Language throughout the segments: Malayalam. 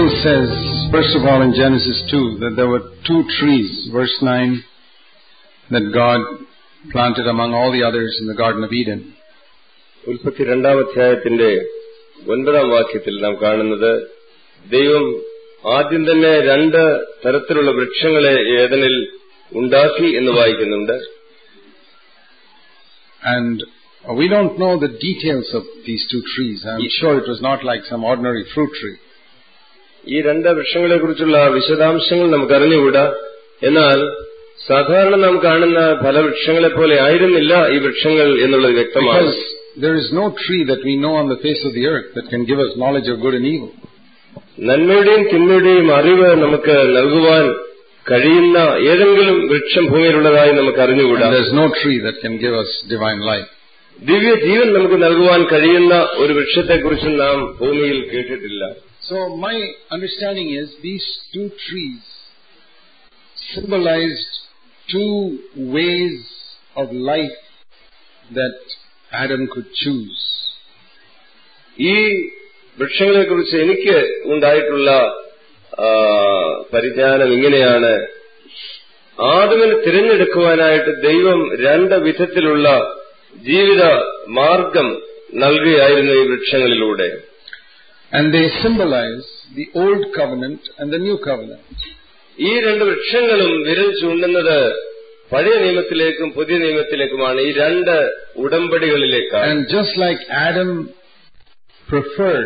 Bible says, first of all in Genesis 2, that there were 2 trees, verse 9, that God planted among all the others in the Garden of Eden. ഉൽപ്പത്തി 2-ാം അധ്യായത്തിന്റെ 9-ാം വാക്യത്തിൽ നാം കാണുന്നത് ദൈവം ആദ്യം തന്നെ 2 തരത്തിലുള്ള വൃക്ഷങ്ങളെ ഏദനിൽ ഉണ്ടാക്കി എന്ന് വായിക്കുന്നുണ്ട്. And we don't know the details of these 2 trees. I'm sure it was not like some ordinary fruit tree. ഈ 2 വൃക്ഷങ്ങളെ കുറിച്ചുള്ള വിശദാംശങ്ങൾ നമുക്ക് അറിഞ്ഞുകൂടാ. എന്നാൽ സാധാരണ നാം കാണുന്ന ഫലവൃക്ഷങ്ങളെ പോലെ ആയിരുന്നില്ല ഈ വൃക്ഷങ്ങൾ എന്നുള്ളത് വ്യക്തമാണ്. Because there is no tree that we know on the face of the earth that can give us knowledge of good and evil. നന്മയുടെയും തിന്മയുടെയും അറിവ് നമുക്ക് നൽകുവാൻ കഴിയുന്ന ഏതെങ്കിലും വൃക്ഷം ഭൂമിയിലുള്ളതായി നമുക്ക് അറിഞ്ഞുകൂടാ. There is no tree that can give us divine life. ദിവ്യ ജീവൻ നമുക്ക് നൽകുവാൻ കഴിയുന്ന ഒരു വൃക്ഷത്തെക്കുറിച്ച് നാം ഭൂമിയിൽ കേട്ടിട്ടില്ല. So my understanding is these 2 trees symbolized 2 ways of life that Adam could choose. ഈ വൃക്ഷങ്ങളെക്കുറിച്ച് എനിക്ക് ഉണ്ടായിട്ടുള്ള പരിജ്ഞാനം ഇങ്ങനെയാണ്. ആദമിനെ തിരഞ്ഞെടുക്കുവാനായിട്ട് ദൈവം 2 വിധത്തിലുള്ള ജീവിത മാർഗം നൽകുകയായിരുന്നു ഈ വൃക്ഷങ്ങളിലൂടെ. And they symbolize the old covenant and the new covenant. ഈ 2 വൃക്ഷങ്ങളും വിരൽ ചൂണ്ടുന്നത് പഴയ നിയമത്തിലേക്കും പുതിയ നിയമത്തിലേക്കുമാണ്, ഈ 2 ഉടമ്പടികളിലേക്കാണ്. And just like Adam preferred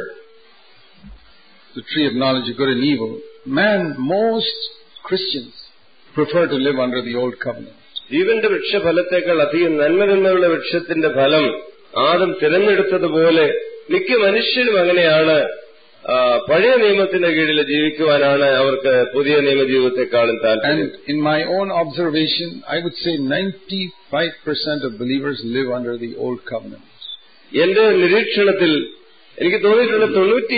the tree of knowledge of good and evil, most Christians prefer to live under the old covenant. ജീവന്റെ വൃക്ഷഫലത്തേക്കാൾ അധികം നന്മതിന്മയുള്ള വൃക്ഷത്തിന്റെ ഫലം ആദം തിരഞ്ഞെടുത്തതുപോലെ മിക്ക മനുഷ്യരും അങ്ങനെയാണ്. പഴയ നിയമത്തിന്റെ കീഴിൽ ജീവിക്കുവാനാണ് അവർക്ക് പുതിയ നിയമജീവിതത്തെക്കാളും താല്പര്യം. And in my own observation, I would say 95% of believers live under the old covenant. എന്റെ നിരീക്ഷണത്തിൽ എനിക്ക് തോന്നിയിട്ടുള്ള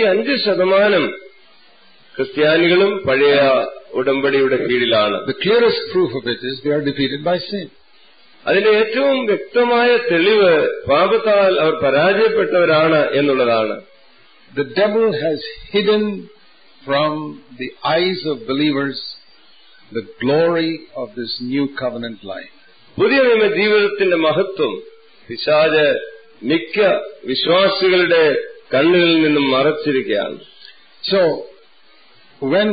95% ക്രിസ്ത്യാനികളും പഴയ ഉടമ്പടിയുടെ കീഴിലാണ്. The clearest proof of it is they are defeated by sin. അതിന്റെ ഏറ്റവും വ്യക്തമായ തെളിവ് പാപത്താൽ അവർ പരാജയപ്പെട്ടവരാണ് എന്നുള്ളതാണ്. The devil has hidden from the eyes of believers the glory of this new covenant life. പുതിയ നിയമ ജീവിതത്തിന്റെ മഹത്വം പിശാച് മിക്ക വിശ്വാസികളുടെ കണ്ണുകളിൽ നിന്നും മറച്ചിരിക്കുകയാണ്. So when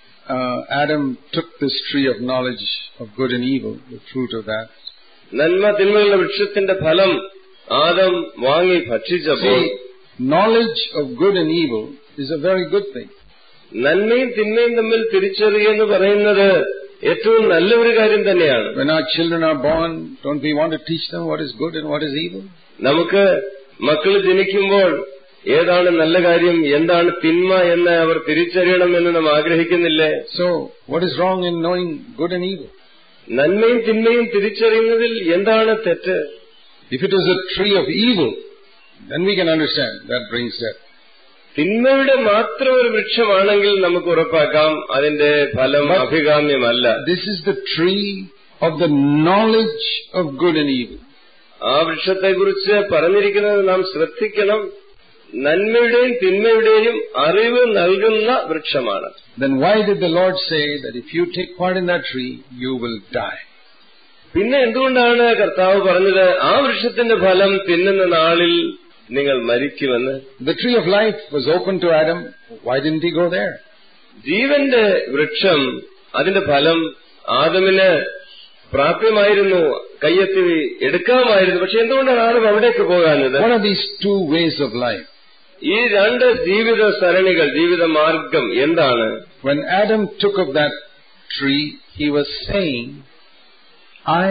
Adam took this tree of knowledge of good and evil, the fruit of that, നന്മ തിന്മയുള്ള വൃക്ഷത്തിന്റെ ഫലം ആദം വാങ്ങി ഭക്ഷിച്ചപ്പോൾ, knowledge of good and evil is a very good thing. നന്മയും തിന്മയും തമ്മിൽ തിരിച്ചറിയുക പറയുന്നത് ഏറ്റവും നല്ല ഒരു കാര്യം തന്നെയാണ്. When our children are born, don't we want to teach them what is good and what is evil? നമുക്ക് മക്കൾ ജനിക്കുമ്പോൾ ഏതാണ് നല്ല കാര്യം എന്താണ് തിന്മ എന്ന് അവർ തിരിച്ചറിയണമെന്ന് നാം ആഗ്രഹിക്കുന്നില്ലേ? So what is wrong in knowing good and evil? നന്മയും തിന്മയും തിരിച്ചറിയുന്നതിൽ എന്താണ് തെറ്റ്? If it is a tree of evil, then we can understand that brings death. തിന്മയുടെ മാത്രം ഒരു വൃക്ഷമാണെങ്കിൽ നമുക്ക് ഉറപ്പാക്കാം അതിന്റെ ഫലം അഭികാമ്യമല്ല. This is the tree of the knowledge of good and evil. ആ വൃക്ഷത്തെക്കുറിച്ച് പറഞ്ഞിരിക്കുന്നത് നാം ശ്രദ്ധിക്കണം. നന്മയുടെയും തിന്മയുടെയും അറിവ് നൽകുന്ന വൃക്ഷമാണ്. Then why did the Lord say that if you take part in that tree, you will die? പിന്നെ എന്തുകൊണ്ടാണ് കർത്താവ് പറഞ്ഞത് ആ വൃക്ഷത്തിന്റെ ഫലം തിന്നുന്ന നാളിൽ നിങ്ങൾ മരിക്കുമെന്ന്? The tree of life was open to Adam. Why didn't he go there? ജീവന്റെ വൃക്ഷം അതിന്റെ ഫലം ആദമിന് പ്രാപ്യമായിരുന്നു, കയ്യെത്തി എടുക്കാമായിരുന്നു. പക്ഷെ എന്തുകൊണ്ടാണ് ആദം അവിടേക്ക് പോകാഞ്ഞത്? What are these 2 ways of life? ഈ 2 ജീവിത സരണികൾ, ജീവിത മാർഗം എന്താണ്? When Adam took of that tree, he was saying, I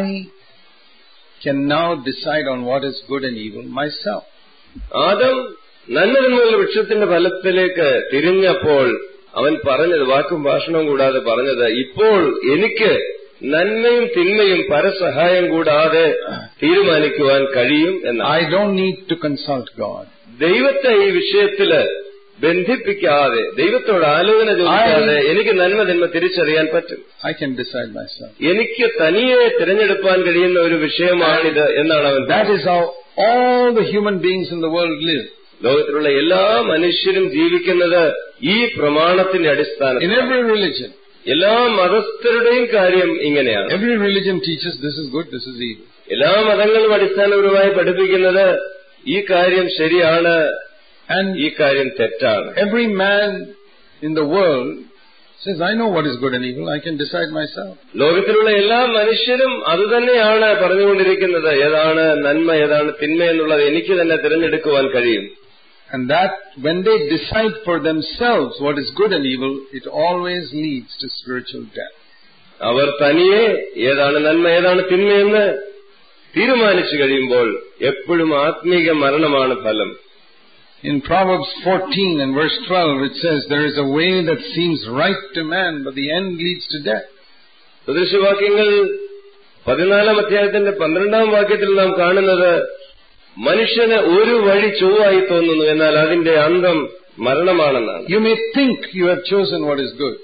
can now decide on what is good and evil myself. Adam നന്മതിന്മയുള്ള വൃക്ഷത്തിന്റെ ഫലത്തിലേക്ക് തിരിഞ്ഞപ്പോൾ അവൻ പറഞ്ഞത്, വാക്കും ഭാഷണവും കൂടാതെ പറഞ്ഞത്, ഇപ്പോൾ എനിക്ക് നന്മയും തിന്മയും പരസഹായം കൂടാതെ തീരുമാനിക്കുവാൻ കഴിയും എന്ന്. I don't need to consult God. ദൈവത്തെ ഈ വിഷയത്തില് ബന്ധിപ്പിക്കാതെ, ദൈവത്തോട് ആലോചന ചോദിക്കാതെ എനിക്ക് നന്മ തിന്മ തിരിച്ചറിയാൻ പറ്റും. I can decide myself. എനിക്ക് തനിയെ തിരഞ്ഞെടുപ്പാൻ കഴിയുന്ന ഒരു വിഷയമാണിത് എന്നാണ് അവൻ. That is how all the human beings in the world live. ലോകത്തിലുള്ള എല്ലാ മനുഷ്യരും ജീവിക്കുന്നത് ഈ പ്രമാണത്തിന്റെ അടിസ്ഥാനത്തിൽ. In every religion, എല്ലാ മതസ്ഥരുടെയും കാര്യം ഇങ്ങനെയാണ്. every religion teaches this is good, this is evil. എല്ലാ മതങ്ങളും അടിസ്ഥാനപരമായി പഠിപ്പിക്കുന്നത് ഈ കാര്യം ശരിയാണ്, ഈ കാര്യം തെറ്റാണ്. Every man in the world says, I know what is good and evil, I can decide myself. ലോകത്തിലുള്ള എല്ലാ മനുഷ്യരും അതുതന്നെയാണ് പറഞ്ഞുകൊണ്ടിരിക്കുന്നത്. ഏതാണ് നന്മ, ഏതാണ് തിന്മ എന്നുള്ളത് എനിക്ക് തന്നെ തിരഞ്ഞെടുക്കുവാൻ കഴിയും. And that when they decide for themselves what is good and evil, it always leads to spiritual death. അവർ തനിയെ ഏതാണ് നന്മ ഏതാണ് തിന്മയെന്ന് തീരുമാനിച്ചു കഴിയുമ്പോൾ എപ്പോഴും ആത്മീക മരണമാണ് ഫലം. In Proverbs 14 and verse 12 it says, there is a way that seems right to man, but the end leads to death. സദൃശവാക്യങ്ങൾ 14 അധ്യായത്തിന്റെ 12 വാക്യത്തിൽ നാം കാണുന്നത്, മനുഷ്യന് ഒരു വഴി ചൊവ്വായി തോന്നുന്നു, എന്നാൽ അതിന്റെ അന്തം മരണമാണെന്നാണ്. You may think you have chosen what is good.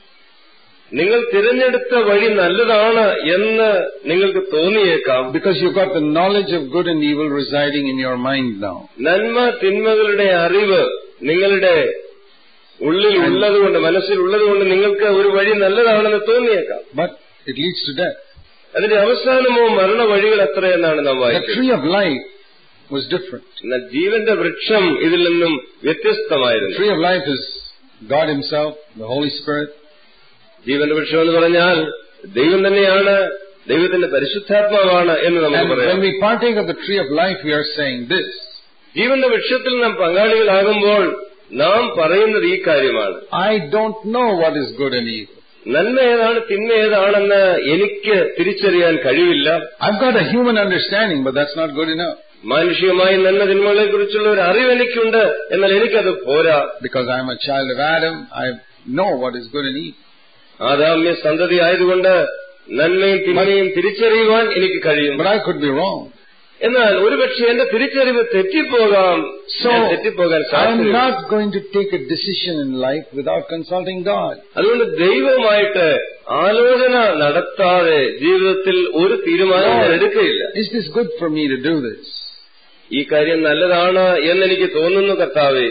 നിങ്ങൾ തിരഞ്ഞെടുത്ത വഴി നല്ലതാണ് എന്ന് നിങ്ങൾക്ക് തോന്നിയേക്കാം. Because you got the knowledge of good and evil residing in your mind now. നന്മ തിന്മകളുടെ അറിവ് നിങ്ങളുടെ ഉള്ളിൽ ഉള്ളതുകൊണ്ട്, മനസ്സിൽ ഉള്ളതുകൊണ്ട് നിങ്ങൾക്ക് ഒരു വഴി നല്ലതാണെന്ന് തോന്നിയേക്കാം. But it leads to death. അതിന്റെ അവസാനമോ മരണ വഴികൾ എത്രയെന്നാണ് നാം വായിക്കുന്നത്. The tree of life was different. എന്നാൽ ജീവന്റെ വൃക്ഷം ഇതിൽ നിന്നും വ്യത്യസ്തമായിരുന്നു. The tree of life is God Himself, the Holy Spirit. ജീവന്റെ വൃക്ഷം എന്ന് പറഞ്ഞാൽ ദൈവം തന്നെയാണ്, ദൈവത്തിന്റെ പരിശുദ്ധാത്മാവാണ് എന്ന് നമുക്ക് പറയാം. When we partake of the tree of life, we are saying this. ജീവന്റെ വൃക്ഷത്തിൽ നാം പങ്കാളികളാകുമ്പോൾ നാം പറയുന്നത് ഈ കാര്യമാണ്. I don't know what is good and evil. നന്മ ഏതാണ് തിന്മ ഏതാണെന്ന് എനിക്ക് തിരിച്ചറിയാൻ കഴിവില്ല. I've got a human understanding, but that's not good enough. മാനുഷികമായി നന്മ തിന്മകളെ കുറിച്ചുള്ള ഒരു അറിവ് എനിക്കുണ്ട്, എന്നാൽ എനിക്കത് പോരാ. Because I am a child of Adam, I know what is good and evil. ആദാമ്യ സന്തതി ആയതുകൊണ്ട് നന്മയും തിന്മയും തിരിച്ചറിയുവാൻ എനിക്ക് കഴിയും. But I could be wrong. എന്നാൽ ഒരുപക്ഷെ എന്റെ തിരിച്ചറിവ് തെറ്റിപ്പോകാൻ സാധ്യത. I am not going to take a decision in life without consulting God. അതുകൊണ്ട് ദൈവവുമായിട്ട് ആലോചന നടത്താതെ ജീവിതത്തിൽ ഒരു തീരുമാനം ഞാൻ എടുക്കുകയില്ല. Is this good for me to do this? ഈ കാര്യം നല്ലതാണ് എന്നെനിക്ക് തോന്നുന്നു കർത്താവേ.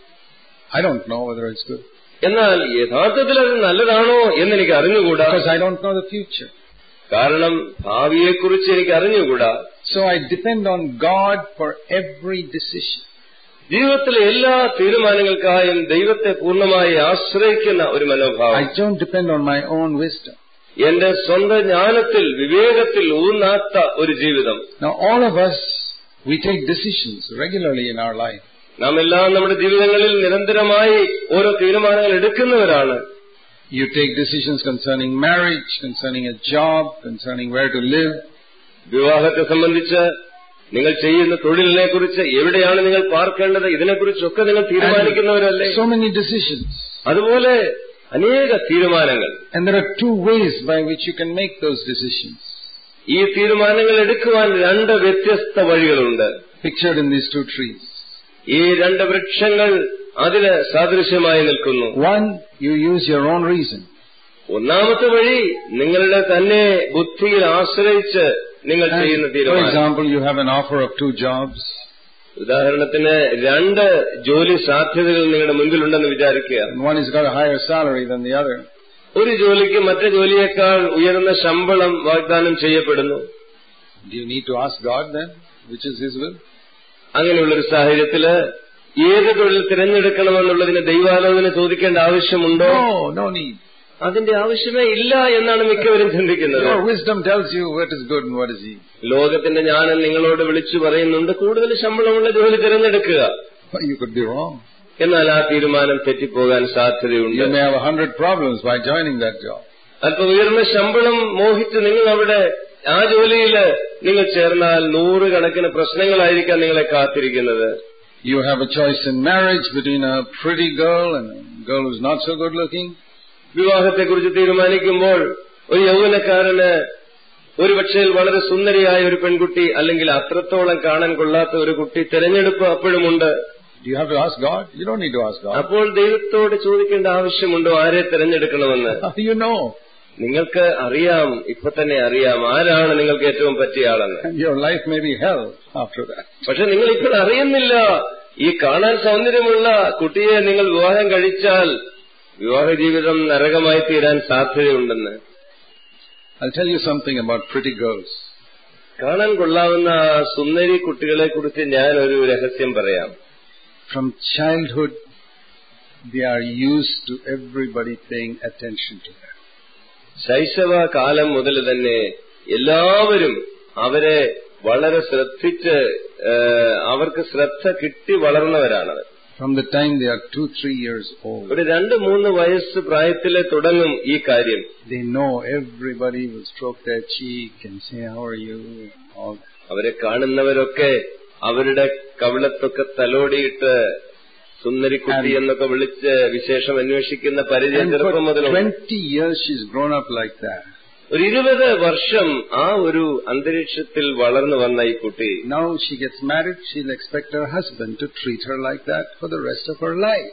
I don't know whether it's good. എന്നാൽ യഥാർത്ഥത്തിൽ അത് നല്ലതാണോ എന്നെനിക്ക് അറിഞ്ഞുകൂടാ. Because I don't know the future. കാരണം ഭാവിയെക്കുറിച്ച് എനിക്ക് അറിഞ്ഞുകൂടാ. So I depend on God for every decision. ജീവിതത്തിലെ എല്ലാ തീരുമാനങ്ങൾക്കായും ദൈവത്തെ പൂർണ്ണമായി ആശ്രയിക്കുന്ന ഒരു മനോഭാവം. I don't depend on my own wisdom. എന്റെ സ്വന്തം ജ്ഞാനത്തിൽ വിവേകത്തിൽ ഊന്നാത്ത ഒരു ജീവിതം. Now all of us, we take decisions regularly in our life. നാം എല്ലാം നമ്മുടെ ജീവിതങ്ങളിൽ നിരന്തരമായി ഓരോ തീരുമാനങ്ങൾ എടുക്കുന്നവരാണ്. You take decisions concerning marriage, concerning a job, concerning where to live. വിവാഹത്തെ സംബന്ധിച്ച്, നിങ്ങൾ ചെയ്യുന്ന തൊഴിലിനെ കുറിച്ച്, എവിടെയാണ് നിങ്ങൾ പാർക്കേണ്ടത്, ഇതിനെക്കുറിച്ചൊക്കെ നിങ്ങൾ തീരുമാനിക്കുന്നവരല്ലേ. So many decisions. അതുപോലെ അനേക തീരുമാനങ്ങൾ. And there are two ways by which you can make those decisions. ഈ തീരുമാനങ്ങൾ എടുക്കുവാൻ രണ്ട് വ്യത്യസ്ത വഴികളുണ്ട്. Pictured in these two trees. ഈ രണ്ട് വൃക്ഷങ്ങൾ അതിന് സാദൃശ്യമായി നിൽക്കുന്നു. One, you use your own reason. ഒന്നാമത്തെ വഴി നിങ്ങളുടെ തന്നെ ബുദ്ധിയിൽ ആശ്രയിച്ച് നിങ്ങൾ ചെയ്യുന്ന തീരുമാനം. For example, you have an offer of 2 jobs. ഉദാഹരണത്തിന് 2 ജോലി സാധ്യതകൾ നിങ്ങളുടെ മുൻപിലുണ്ടെന്ന് വിചാരിക്കുക. One has got a higher salary than the other. ഒരു ജോലിക്ക് മറ്റേ ജോലിയേക്കാൾ ഉയർന്ന ശമ്പളം വാഗ്ദാനം ചെയ്യപ്പെടുന്നു. Do you need to ask God then, which is His will? അങ്ങനെയുള്ളൊരു സാഹചര്യത്തില് ഏത് തൊഴിൽ തിരഞ്ഞെടുക്കണമെന്നുള്ളതിന് ദൈവാലോചന ചോദിക്കേണ്ട ആവശ്യമുണ്ടോ? No need. അതിന്റെ ആവശ്യമേ ഇല്ല എന്നാണ് മിക്കവരും ചിന്തിക്കുന്നത്. Your wisdom tells you what is good and what is evil. ലോകത്തിന്റെ ജ്ഞാനം നിങ്ങളോട് വിളിച്ചു പറയുന്നുണ്ട്, കൂടുതൽ ശമ്പളമുള്ള ജോലി തിരഞ്ഞെടുക്കുക. You could be wrong. എന്നാൽ ആ തീരുമാനം തെറ്റിപ്പോകാൻ സാധ്യതയുണ്ട്. You may have 100 problems by joining that job. അല്പം ഉയർന്ന ശമ്പളം മോഹിച്ച് നിങ്ങൾ അവിടെ ആ ജോലിയിൽ നിങ്ങൾ ചേർന്നാൽ 100 കണക്കിന് പ്രശ്നങ്ങളായിരിക്കാം നിങ്ങളെ കാത്തിരിക്കുന്നത്. You have a choice in marriage between a pretty girl and a girl who's not so good looking. വിവാഹത്തെക്കുറിച്ച് തീരുമാനിക്കുമ്പോൾ ഒരു യൗവനക്കാരന് ഒരുപക്ഷേ വളരെ സുന്ദരിയായ ഒരു പെൺകുട്ടി അല്ലെങ്കിൽ അത്രത്തോളം കാണാൻ കൊള്ളാത്ത ഒരു കുട്ടി തിരഞ്ഞെടുപ്പ് അപ്പോഴുമുണ്ട്. Do you have to ask God? You don't need to ask God. അപ്പോൾ ദൈവത്തോട് ചോദിക്കേണ്ട ആവശ്യമുണ്ടോ ആരെ തിരഞ്ഞെടുക്കണമെന്ന്? You know. നിങ്ങൾക്ക് അറിയാം, ഇപ്പൊ തന്നെ അറിയാം ആരാണ് നിങ്ങൾക്ക് ഏറ്റവും പറ്റിയ ആളെന്ന്. Your life may be hell after that. പക്ഷെ നിങ്ങൾ ഇപ്പോൾ അറിയുന്നില്ല ഈ കാണാൻ സൗന്ദര്യമുള്ള കുട്ടിയെ നിങ്ങൾ വിവാഹം കഴിച്ചാൽ വിവാഹ ജീവിതം നരകമായി തീരാൻ സാധ്യതയുണ്ടെന്ന്. I'll tell you something about pretty girls. കാണാൻ കൊള്ളാവുന്ന സുന്ദരി കുട്ടികളെ കുറിച്ച് ഞാൻ ഒരു രഹസ്യം പറയാം. From childhood, they are used to everybody paying attention to them. ശൈശവ കാലം മുതൽ തന്നെ എല്ലാവരും അവരെ വളരെ ശ്രദ്ധിച്ച് അവർക്ക് ശ്രദ്ധ കിട്ടി വളർന്നവരാണ്. From the time they are 2-3 years old, ഒരു 2-3 വയസ്സ് പ്രായത്തിലെ തുടങ്ങും ഈ കാര്യം. they know everybody will stroke their cheek and say, how are you? All that. അവരെ കാണുന്നവരൊക്കെ അവരുടെ കവിളത്തൊക്കെ തലോടിയിട്ട് സുന്ദരിക്കുട്ടി എന്നൊക്കെ വിളിച്ച് വിശേഷം അന്വേഷിക്കുന്ന പരിചയം ചെറുപ്പം മുതൽ. 20 years she's grown up like that. ഒരു 20 വർഷം ആ ഒരു അന്തരീക്ഷത്തിൽ വളർന്നു വന്ന ഈ കുട്ടി, now she gets married, she'll expect her husband to treat her like that for the rest of her life.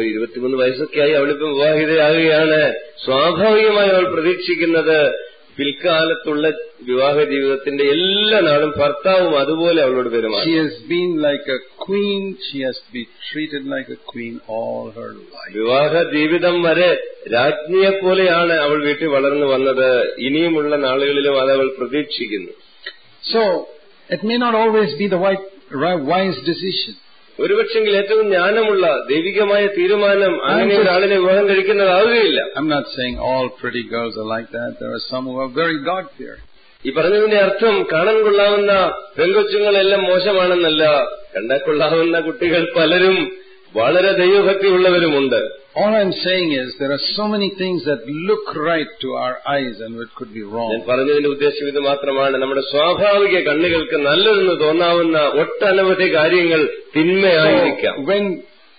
23 വയസ്സൊക്കെ ആയി അവളിപ്പം വിവാഹിതയാകുകയാണ്. സ്വാഭാവികമായി അവൾ പ്രതീക്ഷിക്കുന്നത് പിൽക്കാലത്തുള്ള വിവാഹ ജീവിതത്തിന്റെ എല്ലാ നാളും ഭർത്താവും അതുപോലെ അവളോട് പെരുമാറും. She has been like a queen, she has to be treated like a queen all her life. വിവാഹ ജീവിതം വരെ രാജ്ഞിയെപ്പോലെയാണ് അവൾ വീട്ടിൽ വളർന്നു വന്നത്. ഇനിയുമുള്ള നാളുകളിലും അത് അവൾ പ്രതീക്ഷിക്കുന്നു. So it may not always be the wise decision. ഒരുപക്ഷെങ്കിൽ ഏറ്റവും ജ്ഞാനമുള്ള ദൈവികമായ തീരുമാനം അങ്ങനെ ഒരാളിനെ വിവാഹം കഴിക്കുന്നതാവുകയില്ല. I'm not saying all pretty girls are like that. There are some who are very God-fearing. ഈ പറഞ്ഞതിന്റെ അർത്ഥം കാണാൻ കൊള്ളാവുന്ന പെൺകൊച്ചുങ്ങളെല്ലാം മോശമാണെന്നല്ല. കണ്ടാൽ കൊള്ളാവുന്ന കുട്ടികൾ പലരും വളരെ ദൈവഭക്തിയുള്ളവരുമുണ്ട്. All I'm saying is there are so many things that look right to our eyes and it could be wrong. ഞാൻ പറഞ്ഞതിന്റെ ഉദ്ദേശം ഇത് മാത്രമാണ്. നമ്മുടെ സ്വാഭാവിക കണ്ണുകൾക്ക് നല്ലതെന്ന് തോന്നാവുന്ന ഒട്ടനവധി കാര്യങ്ങൾ തിന്മയായിരിക്കാം. So when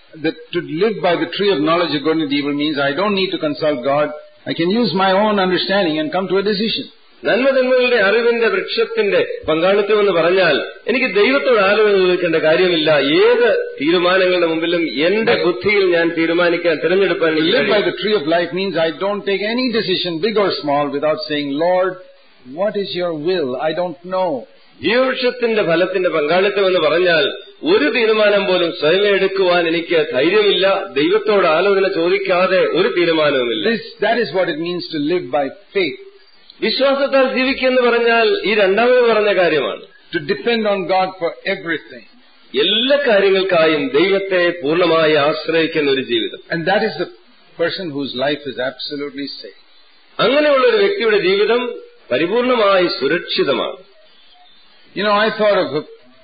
to live by the tree of knowledge of good and evil means I don't need to consult God. I can use my own understanding and come to a decision. നന്മതിന്മകളുടെ അറിവിന്റെ വൃക്ഷത്തിന്റെ പങ്കാളിത്തം എന്ന് പറഞ്ഞാൽ എനിക്ക് ദൈവത്തോട് ആലോചന ചോദിക്കേണ്ട കാര്യമില്ല. ഏത് തീരുമാനങ്ങളുടെ മുമ്പിലും എന്റെ ബുദ്ധിയിൽ ഞാൻ തീരുമാനിക്കാൻ തിരഞ്ഞെടുപ്പാൻ. Live by the tree of life means I don't take any decision, big or small, without saying, Lord, what is your will? I don't know. ജീവവൃക്ഷത്തിന്റെ ഫലത്തിന്റെ പങ്കാളിത്തം എന്ന് പറഞ്ഞാൽ ഒരു തീരുമാനം പോലും സ്വയം എടുക്കുവാൻ എനിക്ക് ധൈര്യമില്ല. ദൈവത്തോട് ആലോചന ചോദിക്കാതെ ഒരു തീരുമാനവുമില്ല. That is what it means to live by faith. വിശ്വാസത്താൽ ജീവിക്കുമെന്ന് പറഞ്ഞാൽ ഈ രണ്ടാമത് പറഞ്ഞ കാര്യമാണ്. To depend on God for everything. എല്ലാ കാര്യങ്ങൾക്കായും ദൈവത്തെ പൂർണ്ണമായി ആശ്രയിക്കുന്ന ഒരു ജീവിതം. And that is the person whose life is absolutely safe. അങ്ങനെയുള്ള ഒരു വ്യക്തിയുടെ ജീവിതം പരിപൂർണമായി സുരക്ഷിതമാണ്. You know, I thought of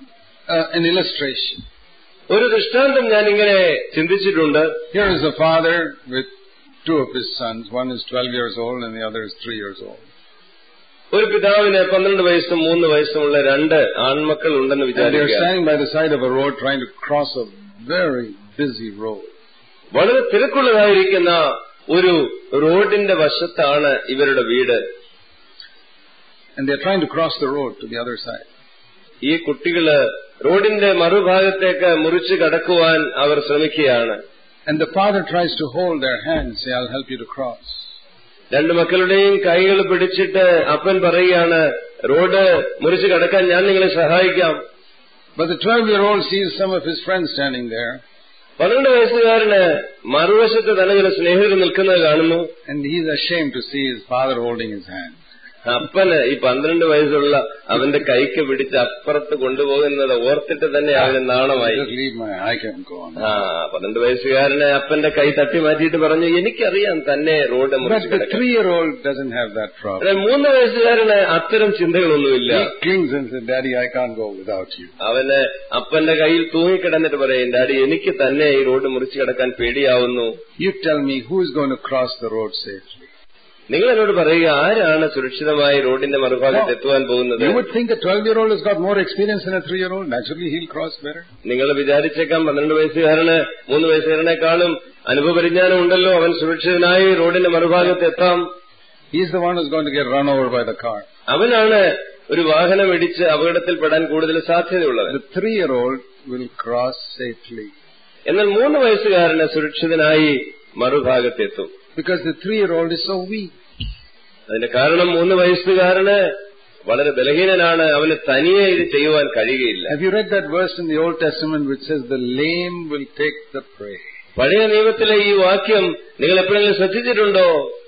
an illustration. ഒരു ദൃഷ്ടാന്തം ഞാൻ ഇങ്ങനെ ചിന്തിച്ചിട്ടുണ്ട്. Here is a father with 2 of his sons. One is 12 years old and the other is 3 years old. ഒരു പിതാവിന് 12 വയസ്സും 3 വയസ്സുമുള്ള 2 ആൺമക്കൾ ഉണ്ടെന്ന് വിചാരിക്കുക. They are standing by the side of a road trying to cross a very busy road. വളരെ തിരക്കുള്ളതായിരിക്കുന്ന ഒരു റോഡിന്റെ വശത്താണ് ഇവരുടെ വീട്. And they are trying to cross the road to the other side. ഈ കുട്ടികള് റോഡിന്റെ മറുഭാഗത്തേക്ക് മുറിച്ച് കടക്കുവാൻ അവർ ശ്രമിക്കുകയാണ്. And the father tries to hold their hands, say, I'll help you to cross. 2 മക്കളുടെയും കൈകൾ പിടിച്ചിട്ട് അപ്പൻ പറയുകയാണ്, റോഡ് മുറിച്ച് കടക്കാൻ ഞാൻ നിങ്ങളെ സഹായിക്കാം. But the 12-year-old sees some of his friends standing there. 12 വയസ്സുകാരന് മറുവശത്ത് തന്നെ ചില സ്നേഹിതർ നിൽക്കുന്നത് കാണുന്നു. And he is ashamed to see his father holding his hand. അപ്പന് ഈ 12 വയസ്സുള്ള അവന്റെ കൈക്ക് പിടിച്ച് അപ്പുറത്ത് കൊണ്ടുപോകുന്നത് ഓർത്തിട്ട് തന്നെ അവന് നാണമായി. 12 വയസ്സുകാരന് അപ്പന്റെ കൈ തട്ടി മാറ്റിയിട്ട് പറഞ്ഞു, എനിക്കറിയാം തന്നെ റോഡ് മുറിച്ച് കിടക്കാൻ. 3-year-old doesn't have that problem. 3 വയസ്സുകാരന് അത്തരം ചിന്തകളൊന്നുമില്ല. He clings and says, Daddy, I can't go without you. അവന് അപ്പന്റെ കയ്യിൽ തൂങ്ങിക്കിടന്നിട്ട് പറയും, ഡാഡി എനിക്ക് തന്നെ ഈ റോഡ് മുറിച്ച് കിടക്കാൻ പേടിയാവുന്നു. You tell me who is going to cross the road safely. നിങ്ങൾ എന്നോട് പറയുക, ആരാണ് സുരക്ഷിതമായി റോഡിന്റെ മറുഭാഗത്ത് എത്തുവാൻ പോകുന്നത്? You would think a 12-year-old has got more experience than a 3-year-old. Naturally, he'll cross better. നിങ്ങൾ വിചാരിച്ചേക്കാം 12 വയസ്സുകാരന് 3 വയസ്സുകാരനെക്കാളും അനുഭവപരിജ്ഞാനം ഉണ്ടല്ലോ, അവൻ സുരക്ഷിതനായി റോഡിന്റെ മറുഭാഗത്ത് എത്താം. He's the one who's going to get run over by the car. അവനാണ് ഒരു വാഹനം ഇടിച്ച് അപകടത്തിൽപ്പെടാൻ കൂടുതൽ സാധ്യതയുള്ളത്. The 3-year-old will cross safely. എന്നാൽ 3 വയസ്സുകാരന് സുരക്ഷിതനായി മറുഭാഗത്തെത്തും. Because the 3-year-old is so weak. അതിന്റെ കാരണം 3 വയസ്സുകാരന് വളരെ ബലഹീനനാണ്, അവന് തനിയെ ഇത് ചെയ്യുവാൻ കഴിയുകയില്ല. Have you read that verse in the Old Testament which says the lame will take the prey? പഴയ നിയമത്തിലെ ഈ വാക്യം നിങ്ങൾ എപ്പോഴെങ്കിലും ശ്രദ്ധിച്ചിട്ടുണ്ടോ?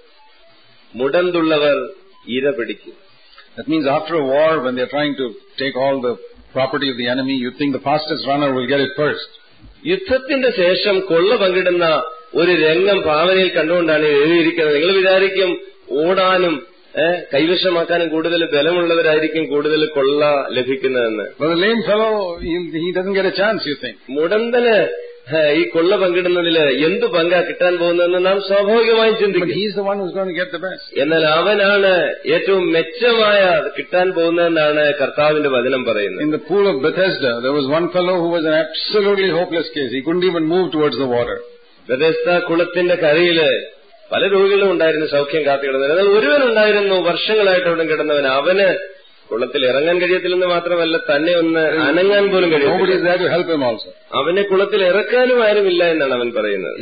മുടന്തുള്ളവർ ഇര പിടിക്കും. That means after a war, when they are trying to take all the property of the enemy, you think the fastest runner will get it first. യുദ്ധത്തിന്റെ ശേഷം കൊള്ള പങ്കിടുന്ന ഒരു രംഗം ഭാവനയിൽ കണ്ടുകൊണ്ടാണ് എഴുതിയിരിക്കുന്നത്. നിങ്ങൾ വിചാരിക്കും ഓടാനും കൈവശമാക്കാനും കൂടുതൽ ബലമുള്ളവരായിരിക്കും കൂടുതൽ കൊള്ള ലഭിക്കുന്നതെന്ന്. But the lame fellow, he doesn't get a chance, you think. മുടന്തന് ഈ കൊള്ള പങ്കിടുന്നതില് എന്ത് പങ്കാ കിട്ടാൻ പോകുന്നതെന്ന് നാം സ്വാഭാവികമായും ചിന്തിക്കും. He is the one who's going to get the best. എന്നാൽ അവനാണ് ഏറ്റവും മെച്ചമായ കിട്ടാൻ പോകുന്നതെന്നാണ് കർത്താവിന്റെ വചനം പറയുന്നത്. In the pool of Bethesda, there was one fellow who was an absolutely hopeless case. He couldn't even move towards the water. ബെഥെസ്ദ കുളത്തിന്റെ കരയില് പല രോഗികളും ഉണ്ടായിരുന്നു, സൗഖ്യം കാത്തുകിടന്നത്. എന്നാൽ ഒരുവനുണ്ടായിരുന്നു വർഷങ്ങളായിട്ട് അവിടെ കിടന്നവൻ. അവന് കുളത്തിൽ ഇറങ്ങാൻ കഴിയത്തില്ലെന്ന് മാത്രമല്ല, തന്നെ ഒന്ന് അനങ്ങാൻ പോലും കഴിയത്തില്ല. അവനെ കുളത്തിൽ ഇറക്കാനും ആരുമില്ല എന്നാണ് അവൻ പറയുന്നത്.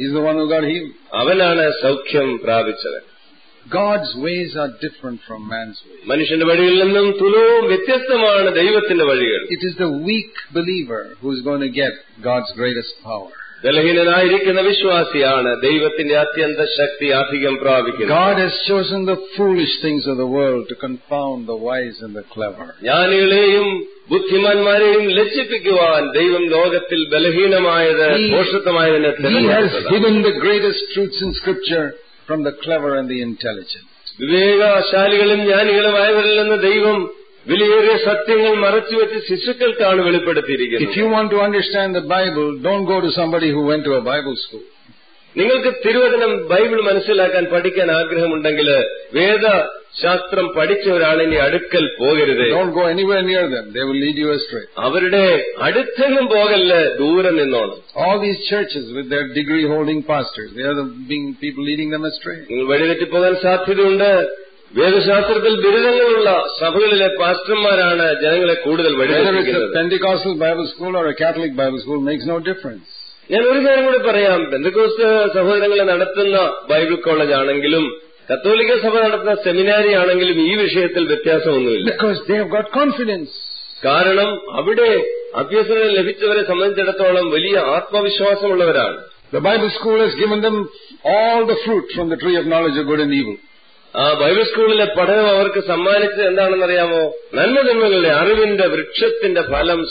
അവനാണ് സൗഖ്യം പ്രാപിച്ചവൻ. God's ways are different from man's ways. മനുഷ്യന്റെ വഴികളിൽ നിന്നും തുലവും വ്യത്യസ്തമാണ് ദൈവത്തിന്റെ വഴികൾ. It is the weak believer who is going to get God's greatest power. ബലഹീനനായിരിക്കുന്ന വിശ്വാസിയാണ് ദൈവത്തിന്റെ അത്യന്ത ശക്തി അധികം പ്രാപിക്കുന്നത്. God has chosen the foolish things of the world to confound the wise and the clever. ജ്ഞാനികളെയും ബുദ്ധിമാന്മാരെയും ലജ്ജിപ്പിക്കുവാൻ ദൈവം ലോകത്തിൽ ബലഹീനമായത് ഭോഷത്വമായതിനെ തിരഞ്ഞെടുത്തതാണ്. He has hidden the greatest truths in Scripture from the clever and the intelligent. വിവേകശാലികളും ജ്ഞാനികളുമായവരിൽ നിന്ന് ദൈവം വിലയേറിയ സത്യങ്ങൾ മറച്ചുവെച്ച് ശിശുക്കൾക്കാണ് വെളിപ്പെടുത്തിയിരിക്കുന്നത്. If you want to understand the Bible, don't go to somebody who went to a Bible school. നിങ്ങൾക്ക് തിരുവചനം ബൈബിൾ മനസ്സിലാക്കാൻ പഠിക്കാൻ ആഗ്രഹമുണ്ടെങ്കിൽ വേദശാസ്ത്രം പഠിച്ച ഒരാളിന്റെ അടുക്കൽ പോകരുത്. Don't go anywhere near them. They will lead you astray. അവരുടെ അടുത്തെങ്ങും പോകല്ലേ, ദൂരെ നിന്നോണം. All these churches with their degree holding pastors, they are the people leading them astray. നിങ്ങൾ വഴിതെറ്റിപ്പോകാൻ സാധ്യതയുണ്ട്. വേദശാസ്ത്രത്തിൽ ബിരുദങ്ങളുള്ള സഭകളിലെ പാസ്റ്റർമാരാണ് ജനങ്ങളെ കൂടുതൽ വഴിതെറ്റിക്കുന്നത്. Whether it's a Pentecostal Bible school or a Catholic Bible school makes no difference. ഞാൻ ഒരു കാര്യം കൂടി പറയാം. പെന്തക്കോസ്ത് സഹോദരങ്ങളെ നടത്തുന്ന ബൈബിൾ കോളേജ് ആണെങ്കിലും കത്തോലിക്ക സഭ നടത്തുന്ന സെമിനാരി ആണെങ്കിലും ഈ വിഷയത്തിൽ വ്യത്യാസമൊന്നുമില്ല. Because they have got confidence. കാരണം അവിടെ അഭ്യസനം ലഭിച്ചവരെ സംബന്ധിച്ചിടത്തോളം വലിയ ആത്മവിശ്വാസമുള്ളവരാണ്. The Bible school has given them all the fruit from the tree of knowledge of good and evil. ആ ബൈബിൾ സ്കൂളിലെ പഠനം അവർക്ക് സമ്മാനിച്ചത് എന്താണെന്നറിയാമോ? നന്മതിന്മകളുടെ അറിവിന്റെ വൃക്ഷത്തിന്റെ ഫലം.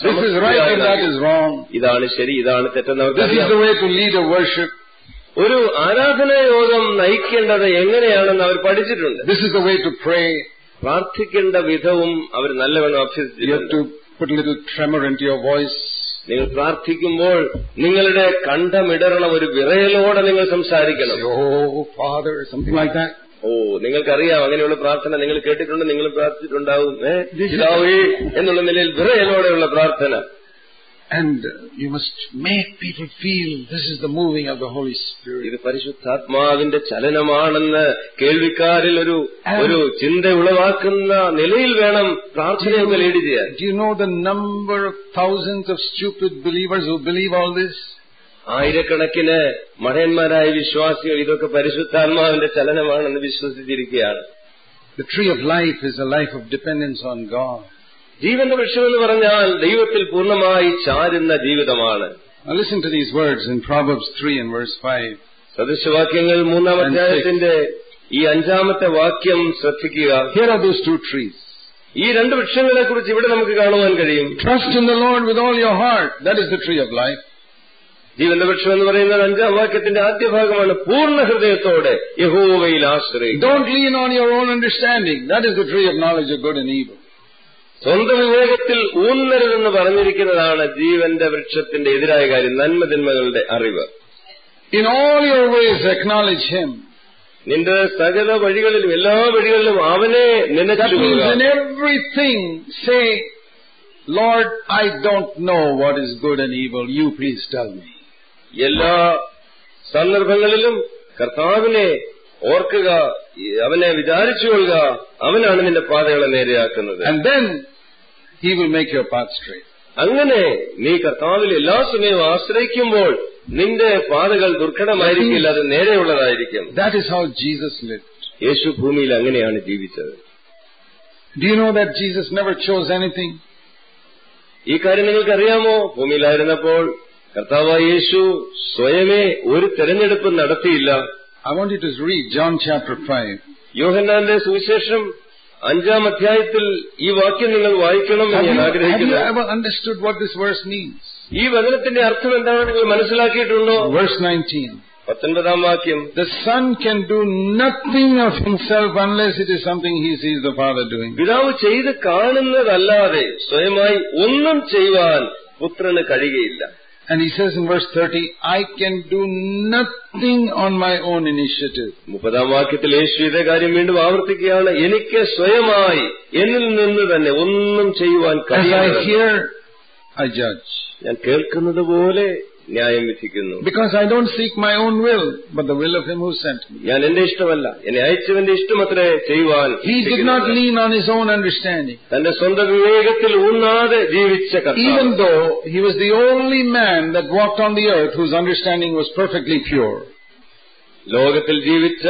ഇതാണ് ശരി, ഇതാണ് തെറ്റെന്ന് അവർക്കറിയാം. ഒരു ആരാധനാ യോഗം നയിക്കേണ്ടത് എങ്ങനെയാണെന്ന് അവർ പഠിച്ചിട്ടുണ്ട്. പ്രാർത്ഥിക്കേണ്ട വിധവും അവർ നല്ലവണ്ണം അഭ്യസിച്ചിട്ടുണ്ട്. നിങ്ങൾ പ്രാർത്ഥിക്കുമ്പോൾ നിങ്ങളുടെ കണ്ഠമിടറണം, ഒരു വിറയലോടെ നിങ്ങൾ സംസാരിക്കണം. നിങ്ങൾക്കറിയാം അങ്ങനെയുള്ള പ്രാർത്ഥന നിങ്ങൾ കേട്ടിട്ടുണ്ട്, നിങ്ങൾ പ്രാർത്ഥിച്ചിട്ടുണ്ടാവും. എന്നുള്ള നിലയിൽ വിറയലോടെയുള്ള പ്രാർത്ഥന. And you must make people feel this is the moving of the Holy Spirit. ഇത് പരിശുദ്ധാത്മാവിന്റെ ചലനമാണെന്ന് കേൾവിക്കാരിൽ ഒരു ചിന്ത ഉളവാക്കുന്ന നിലയിൽ വേണം പ്രാർത്ഥനയൊക്കെ ലീഡ് ചെയ്യാൻ. Do you know the number of thousands of stupid believers who believe all this? ആയിരക്കണക്കിന് മഠയന്മാരായ വിശ്വാസികൾ ഇതൊക്കെ പരിശുദ്ധാത്മാവിന്റെ ചലനമാണെന്ന് വിശ്വസിച്ചിരിക്കുകയാണ്. The tree of life is a life of dependence on God. ജീവന്റെ വൃക്ഷം എന്ന് പറഞ്ഞാൽ ദൈവത്തിൽ പൂർണ്ണമായി ചാരുന്ന ജീവിതമാണ്. Now listen to these words in Proverbs 3 and verse 5. സദൃശവാക്യങ്ങൾ 3-ാം അധ്യായത്തിന്റെ ഈ 5-ാമത്തെ വാക്യം ശ്രദ്ധിക്കുക. Here are those two trees. ഈ രണ്ട് വൃക്ഷങ്ങളെ കുറിച്ച് ഇവിടെ നമുക്ക് കാണുവാൻ കഴിയും. Trust in the Lord with all your heart. That is the tree of life. ജീവന്റെ വൃക്ഷം എന്ന് പറയുന്നത് 5-ാം വാക്യത്തിന്റെ ആദ്യ ഭാഗമാണ്. പൂർണ്ണ ഹൃദയത്തോടെ യഹോവയിൽ ആശ്രയിക്കുക. Don't lean on your own understanding. That is the tree of knowledge of good and evil. സ്വന്തം വിവേകത്തിൽ ഊന്നരുതെന്ന് പറഞ്ഞിരിക്കുന്നതാണ് ജീവന്റെ വൃക്ഷത്തിന്റെ എതിരായ കാര്യം, നന്മതിന്മകളുടെ അറിവ്. In all your ways acknowledge him. നിന്റെ സകല വഴികളിലും എല്ലാ വഴികളിലും അവനെ നനച്ചുകൊള്ളുക. In everything say, Lord, I don't know what is good and evil. You please tell me. എല്ലാ സന്ദർഭങ്ങളിലും കർത്താവിനെ ഓർക്കുക, അവനെ വിചാരിച്ചുകൊള്ളുക. അവനാണ് നിന്റെ പാതകളെ നേരെയാക്കുന്നത്. And then he will make your path straight. അങ്ങനെ നീ കർത്താവിൽ എല്ലാ സമയവും ആശ്രയിക്കുമ്പോൾ നിന്റെ പാതകൾ ദുർഘടമായിരിക്കില്ല, അത് നേരെയുള്ളതായിരിക്കും. That is how Jesus lived. യേശു ഭൂമിയിൽ അങ്ങനെയാണ് ജീവിച്ചത്. Do you know that Jesus never chose anything? ഈ കാര്യം നിങ്ങൾക്കറിയാമോ? ഭൂമിയിലായിരുന്നപ്പോൾ കർത്താവായ യേശു സ്വയമേ ഒരു തെരഞ്ഞെടുപ്പ് നടത്തിയില്ല. I want you to read John chapter 5. യോഹന്നാന്റെ സുവിശേഷം 5-ാം അധ്യായത്തിൽ ഈ വാക്യം നിങ്ങൾ വായിക്കണമെന്ന് ഞാൻ Have ആഗ്രഹിക്കുന്നു. you ever understood what this verse means? ഈ വചനത്തിന്റെ അർത്ഥം എന്താണെന്ന് നിങ്ങൾ മനസ്സിലാക്കിയിട്ടുണ്ടോ? Verse 19. 19-ാം വാക്യം. The Son can do nothing of himself unless it is something he sees the Father doing. പിതാവ് ചെയ്ത് കാണുന്നതല്ലാതെ സ്വയമായി ഒന്നും ചെയ്യുവാൻ പുത്രന് കഴിയുകയില്ല. And he says in verse 30, I can do nothing on my own initiative. 30-ാം വാക്യത്തിൽ യേശു ഇതേ കാര്യം വീണ്ടും ആവർത്തിക്കുകയാണ്. എനിക്ക് സ്വയമായി എന്നിൽ നിന്ന് തന്നെ ഒന്നും ചെയ്യുവാൻ As I കഴിയില്ല. hear, I judge. ഞാൻ കേൾക്കുന്നത് പോലെ ന്യായം വിധിക്കുന്നു. Because I don't seek my own will, but the will of him who sent me. ഞാൻ എന്റെ ഇഷ്ടമല്ല, എന്നെ അയച്ചവന്റെ ഇഷ്ടമത്രേ ചെയ്യുവാൻ. He did not lean on his own understanding. തന്റെ സ്വന്തം വിവേകത്തിൽ ഊന്നാതെ ജീവിച്ച കർത്താവ്. Even though he was the only man that walked on the earth whose understanding was perfectly pure. ലോകത്തിൽ ജീവിച്ച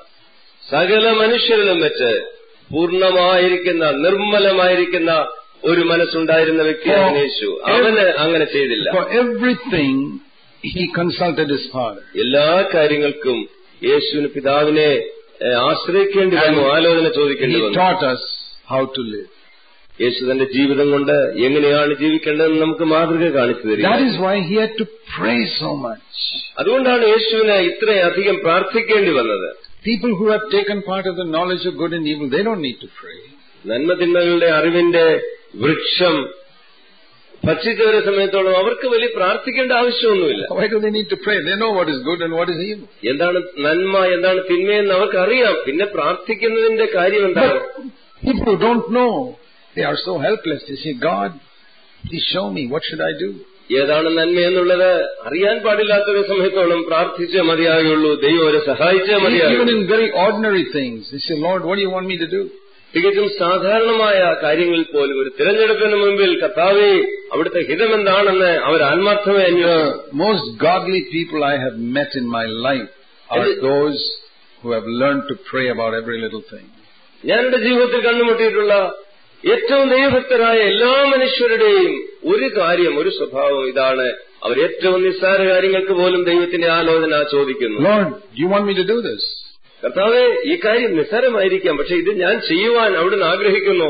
സകല മനുഷ്യരിലും വെച്ച് പൂർണ്ണമായിരിക്കുന്ന നിർമ്മലമായിരിക്കുന്ന ഒരു മനസ്സുണ്ടായിരുന്ന വ്യക്തിയാണ് യേശു. അവന് അങ്ങനെ ചെയ്തില്ല. For everything he consulted his Father. എല്ലാ കാര്യങ്ങൾക്കും യേശുവിന് പിതാവിനെ ആശ്രയിക്കേണ്ടി വന്നു, ആലോചന ചോദിക്കേണ്ടി He വന്നു. taught us how to live. യേശു തന്റെ ജീവിതം കൊണ്ട് എങ്ങനെയാണ് ജീവിക്കേണ്ടതെന്ന് നമുക്ക് മാതൃക കാണിച്ചു തരിക. That is why he had to pray so much. അതുകൊണ്ടാണ് യേശുവിന് ഇത്രയധികം പ്രാർത്ഥിക്കേണ്ടി വന്നത്. People who have taken part of the knowledge of good and evil, they don't need to pray. നന്മതിന്മകളുടെ അറിവിന്റെ വൃക്ഷം ഭക്ഷിച്ചവരെ സമയത്തോളം അവർക്ക് വലിയ പ്രാർത്ഥിക്കേണ്ട ആവശ്യമൊന്നുമില്ല. Why do they need to pray? They know what is good and what is evil. എന്താണ് നന്മ, എന്താണ് തിന്മയെന്ന് അവർക്കറിയാം. പിന്നെ പ്രാർത്ഥിക്കുന്നതിന്റെ കാര്യം എന്താണ്? People who don't know, they are so helpless. They say, God, please show me. What should I do? ഏതാണ് നന്മയെന്നുള്ളത് അറിയാൻ പാടില്ലാത്തൊരു സമയത്തോളം പ്രാർത്ഥിച്ചേ മതിയാകുള്ളൂ. ദൈവം അവരെ സഹായിച്ചേ മതിയാകുള്ളൂ. Even in very ordinary things, they say, Lord, what do you want me to do? തികച്ചും സാധാരണമായ കാര്യങ്ങളിൽ പോലും ഒരു തിരഞ്ഞെടുപ്പിന് മുമ്പിൽ കർത്താവേ അവിടുത്തെ ഹിതമെന്താണെന്ന് അവർ ആത്മാർത്ഥമേ അന്വേഷിച്ചു. Most godly people I have met in my life are those who have learned to pray about every little thing. ഞാൻ എന്റെ ജീവിതത്തിൽ കണ്ടുമുട്ടിയിട്ടുള്ള ഏറ്റവും ദൈവഭക്തരായ എല്ലാ മനുഷ്യരുടെയും ഒരു കാര്യം, ഒരു സ്വഭാവം ഇതാണ്. അവർ ഏറ്റവും നിസ്സാര കാര്യങ്ങൾക്ക് പോലും ദൈവത്തിന്റെ ആലോചന ചോദിക്കുന്നു. Lord, do you want me to do this? കർത്താവേ, ഈ കാര്യം നിസ്സാരമായിരിക്കാം, പക്ഷെ ഇത് ഞാൻ ചെയ്യുവാൻ അവിടുന്ന് ആഗ്രഹിക്കുന്നു.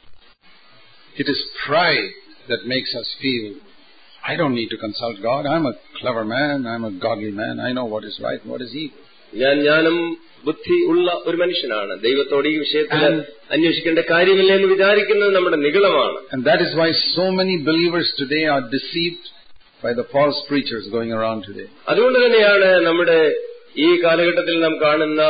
It is pride that makes us feel, I don't need to consult God. I'm a clever man. I'm a godly man. I know what is right and what is evil. ഞാൻ ജ്ഞാനം ബുദ്ധി ഉള്ള ഒരു മനുഷ്യനാണ്. ദൈവത്തോട് ഈ വിഷയത്തിൽ അന്വേഷിക്കേണ്ട കാര്യമില്ല എന്ന് വിചാരിക്കുന്നത് നമ്മുടെ നിഗളമാണ്. And that is why so many believers today are deceived by the false preachers going around today. അതുകൊണ്ട് തന്നെയാണ് നമ്മുടെ ഈ കാലഘട്ടത്തിൽ നാം കാണുന്ന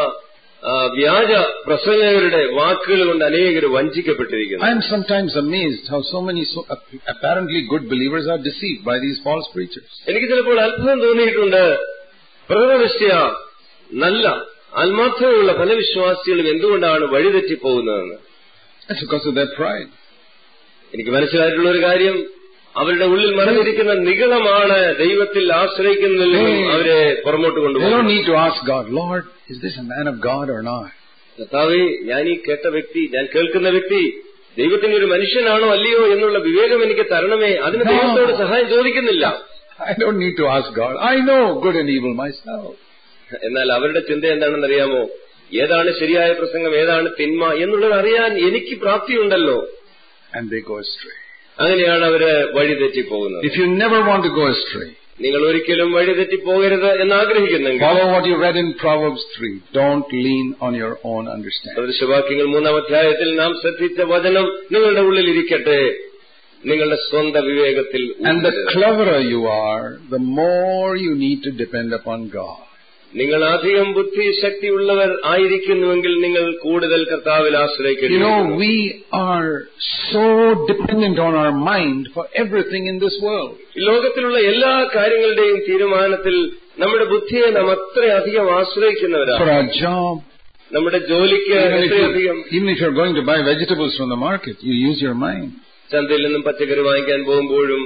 വ്യാജ പ്രസംഗകരുടെ വാക്കുകൾ കൊണ്ട് അനേകർ വഞ്ചിക്കപ്പെട്ടിരിക്കുന്നു. I am sometimes amazed how so many apparently good believers are deceived by these false preachers. എനിക്ക് ചിലപ്പോൾ അത്ഭുതം തോന്നിയിട്ടുണ്ട്. പ്രഥമദൃഷ്ട്യാ നല്ല ആത്മാർത്ഥതയുള്ള പല വിശ്വാസികളും എന്തുകൊണ്ടാണ് വഴിതെറ്റിപ്പോകുന്നതെന്ന്. That's because of their pride. എനിക്ക് മനസ്സിലായിട്ടുള്ള ഒരു കാര്യം, അവരുടെ ഉള്ളിൽ മറഞ്ഞിരിക്കുന്ന നിഗളമാണ് ദൈവത്തിൽ ആശ്രയിക്കുന്നതിൽ അവരെ പുറമോട്ട് കൊണ്ടുപോകും. They don't need to ask God, Lord, is this a man of God or not? കർത്താവേ, ഞാൻ ഈ കേട്ട വ്യക്തി, ഞാൻ കേൾക്കുന്ന വ്യക്തി ദൈവത്തിന്റെ ഒരു മനുഷ്യനാണോ അല്ലയോ എന്നുള്ള വിവേകം എനിക്ക് തരണമേ. അതിന് ദൈവത്തോട് സഹായം ചോദിക്കുന്നില്ല. I don't need to ask God. I know good and evil myself. എന്നാൽ അവരുടെ ചിന്ത എന്താണെന്ന് അറിയാമോ? ഏതാണ് ശരിയായ പ്രസംഗം, ഏതാണ് തിന്മ എന്നുള്ളത് അറിയാൻ എനിക്ക് പ്രാപ്തിയുണ്ടല്ലോ. And they go astray. അങ്ങനെയാണ് അവര് വഴിതെറ്റിപ്പോകുന്നത്. If you never want to go astray, നിങ്ങൾ ഒരിക്കലും വഴിതെറ്റിപ്പോകരുത് എന്നാഗ്രഹിക്കുന്നെങ്കിൽ follow what you read in Proverbs 3. Don't lean on your own understanding. സദൃശവാക്യങ്ങൾ 3-ാം അധ്യായത്തിൽ നാം ശ്രദ്ധിച്ച വചനം നിങ്ങളുടെ ഉള്ളിൽ ഇരിക്കട്ടെ, നിങ്ങളുടെ സ്വന്തം വിവേകത്തിൽ. And the cleverer you are, the more you need to depend upon God. നിങ്ങൾ അധികം ബുദ്ധിശക്തിയുള്ളവർ ആയിരിക്കുന്നുവെങ്കിൽ നിങ്ങൾ കൂടുതൽ കർത്താവിൽ ആശ്രയിക്കുന്നു. You know, we are so dependent on our mind for everything in this world. ലോകത്തിലുള്ള എല്ലാ കാര്യങ്ങളുടെയും തീരുമാനത്തിൽ നമ്മുടെ ബുദ്ധിയെ നാം അത്രയധികം ആശ്രയിക്കുന്നവരാണ്. For our job, നമ്മുടെ ജോലിക്ക് എത്രയധികം. even if you're going to buy vegetables from the market, you use your mind. ചന്തയിൽ നിന്നും പച്ചക്കറി വാങ്ങിക്കാൻ പോകുമ്പോഴും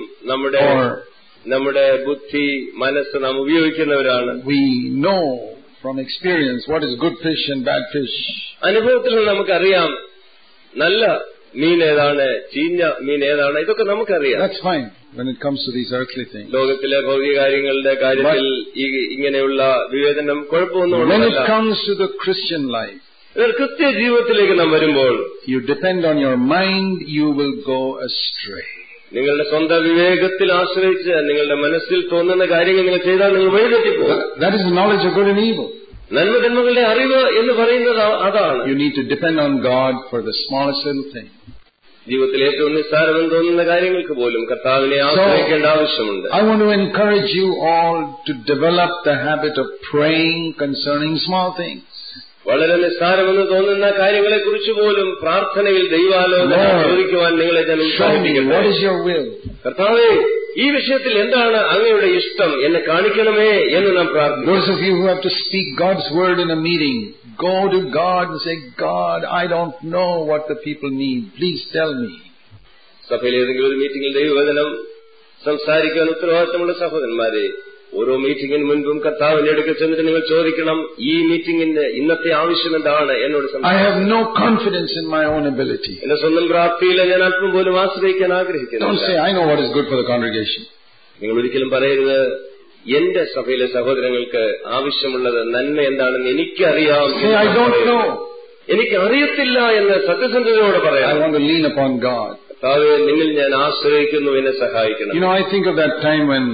നമ്മുടെ ബുദ്ധി, മനസ്സ് നാം ഉപയോഗിക്കുന്നവരാണ്. We know from experience what is good fish and bad fish. അനുഭവത്തിൽ നമുക്കറിയാം നല്ല മീൻ ഏതാണ്, ചീഞ്ഞ മീൻ ഏതാണ്, ഇതൊക്കെ നമുക്കറിയാം. That's fine when it comes to these earthly things. ലോകത്തിലെ ഭൗതിക കാര്യങ്ങളുടെ കാര്യത്തിൽ ഇങ്ങനെയുള്ള വിവേചനം കുഴപ്പമൊന്നും. When it comes to the Christian life, ക്രിസ്ത്യ ജീവിതത്തിലേക്ക് നാം വരുമ്പോൾ, you depend on your mind, you will go astray. നിങ്ങളുടെ സ്വന്തം വിവേകത്തിൽ ആശ്രയിച്ച് നിങ്ങളുടെ മനസ്സിൽ തോന്നുന്ന കാര്യങ്ങൾ നിങ്ങൾ ചെയ്താൽ നിങ്ങൾ വഴിതെറ്റിപ്പോകും. That is the knowledge of good and evil. നന്മതിന്മകളുടെ അറിവ് എന്ന് പറയുന്നത് അതാണ്. You need to depend on God for the smallest little thing. ജീവിതത്തിൽ ഏറ്റവും നിസ്സാരമെന്ന് തോന്നുന്ന കാര്യങ്ങൾക്ക് പോലും കർത്താവിനെ ആശ്രയിക്കേണ്ട ആവശ്യമുണ്ട്. I want to encourage you all to develop the habit of praying concerning small things. വളരെ നിസ്സാരമെന്ന് തോന്നുന്ന കാര്യങ്ങളെക്കുറിച്ച് പോലും പ്രാർത്ഥനയിൽ ദൈവാലോചന ചോദിക്കുവാൻ നിങ്ങളെ ഞാൻ ഉത്സാഹിപ്പിക്കട്ടെ. കർത്താവേ, ഈ വിഷയത്തിൽ എന്താണ് അങ്ങയുടെ ഇഷ്ടം എന്നെ കാണിക്കണമേ എന്ന് നാം പ്രാർത്ഥിക്കുന്നു. Those of you who have to speak God's word in a meeting, go to God and say, God, I don't know what the people need. Please tell me. സഭയിൽ ഏതെങ്കിലും ഒരു മീറ്റിംഗിൽ ദൈവവചനം സംസാരിക്കാൻ ഉത്തരവാദിത്തമുള്ള സഹോദരന്മാരെ, ഓരോ മീറ്റിംഗിന് മുൻപും കർത്താവിന്റെ അടുക്കൽ ചെന്നിട്ട് നിങ്ങൾ ചോദിക്കണം, ഈ മീറ്റിംഗിന് ഇന്നത്തെ ആവശ്യം എന്താണ് എന്നോട്. I have no confidence in my own ability. എന്റെ സ്വന്തം പ്രാപ്തിയിൽ ഞാൻ അല്പം പോലും ആശ്രയിക്കാൻ ആഗ്രഹിക്കുന്നു. Don't say, I know what is good for the congregation. നിങ്ങൾ ഒരിക്കലും പറയരുത്, എന്റെ സഭയിലെ സഹോദരങ്ങൾക്ക് ആവശ്യമുള്ളത് നന്മ എന്താണെന്ന് എനിക്കറിയാം. I don't know. എനിക്ക് അറിയത്തില്ല എന്ന് സത്യസന്ധതയോടെ പറയാം. I want to lean upon God. കർത്താവേ, നിന്നിൽ ഞാൻ ആശ്രയിക്കുന്നു, എന്നെ സഹായിക്കണം. You know, I think of that time when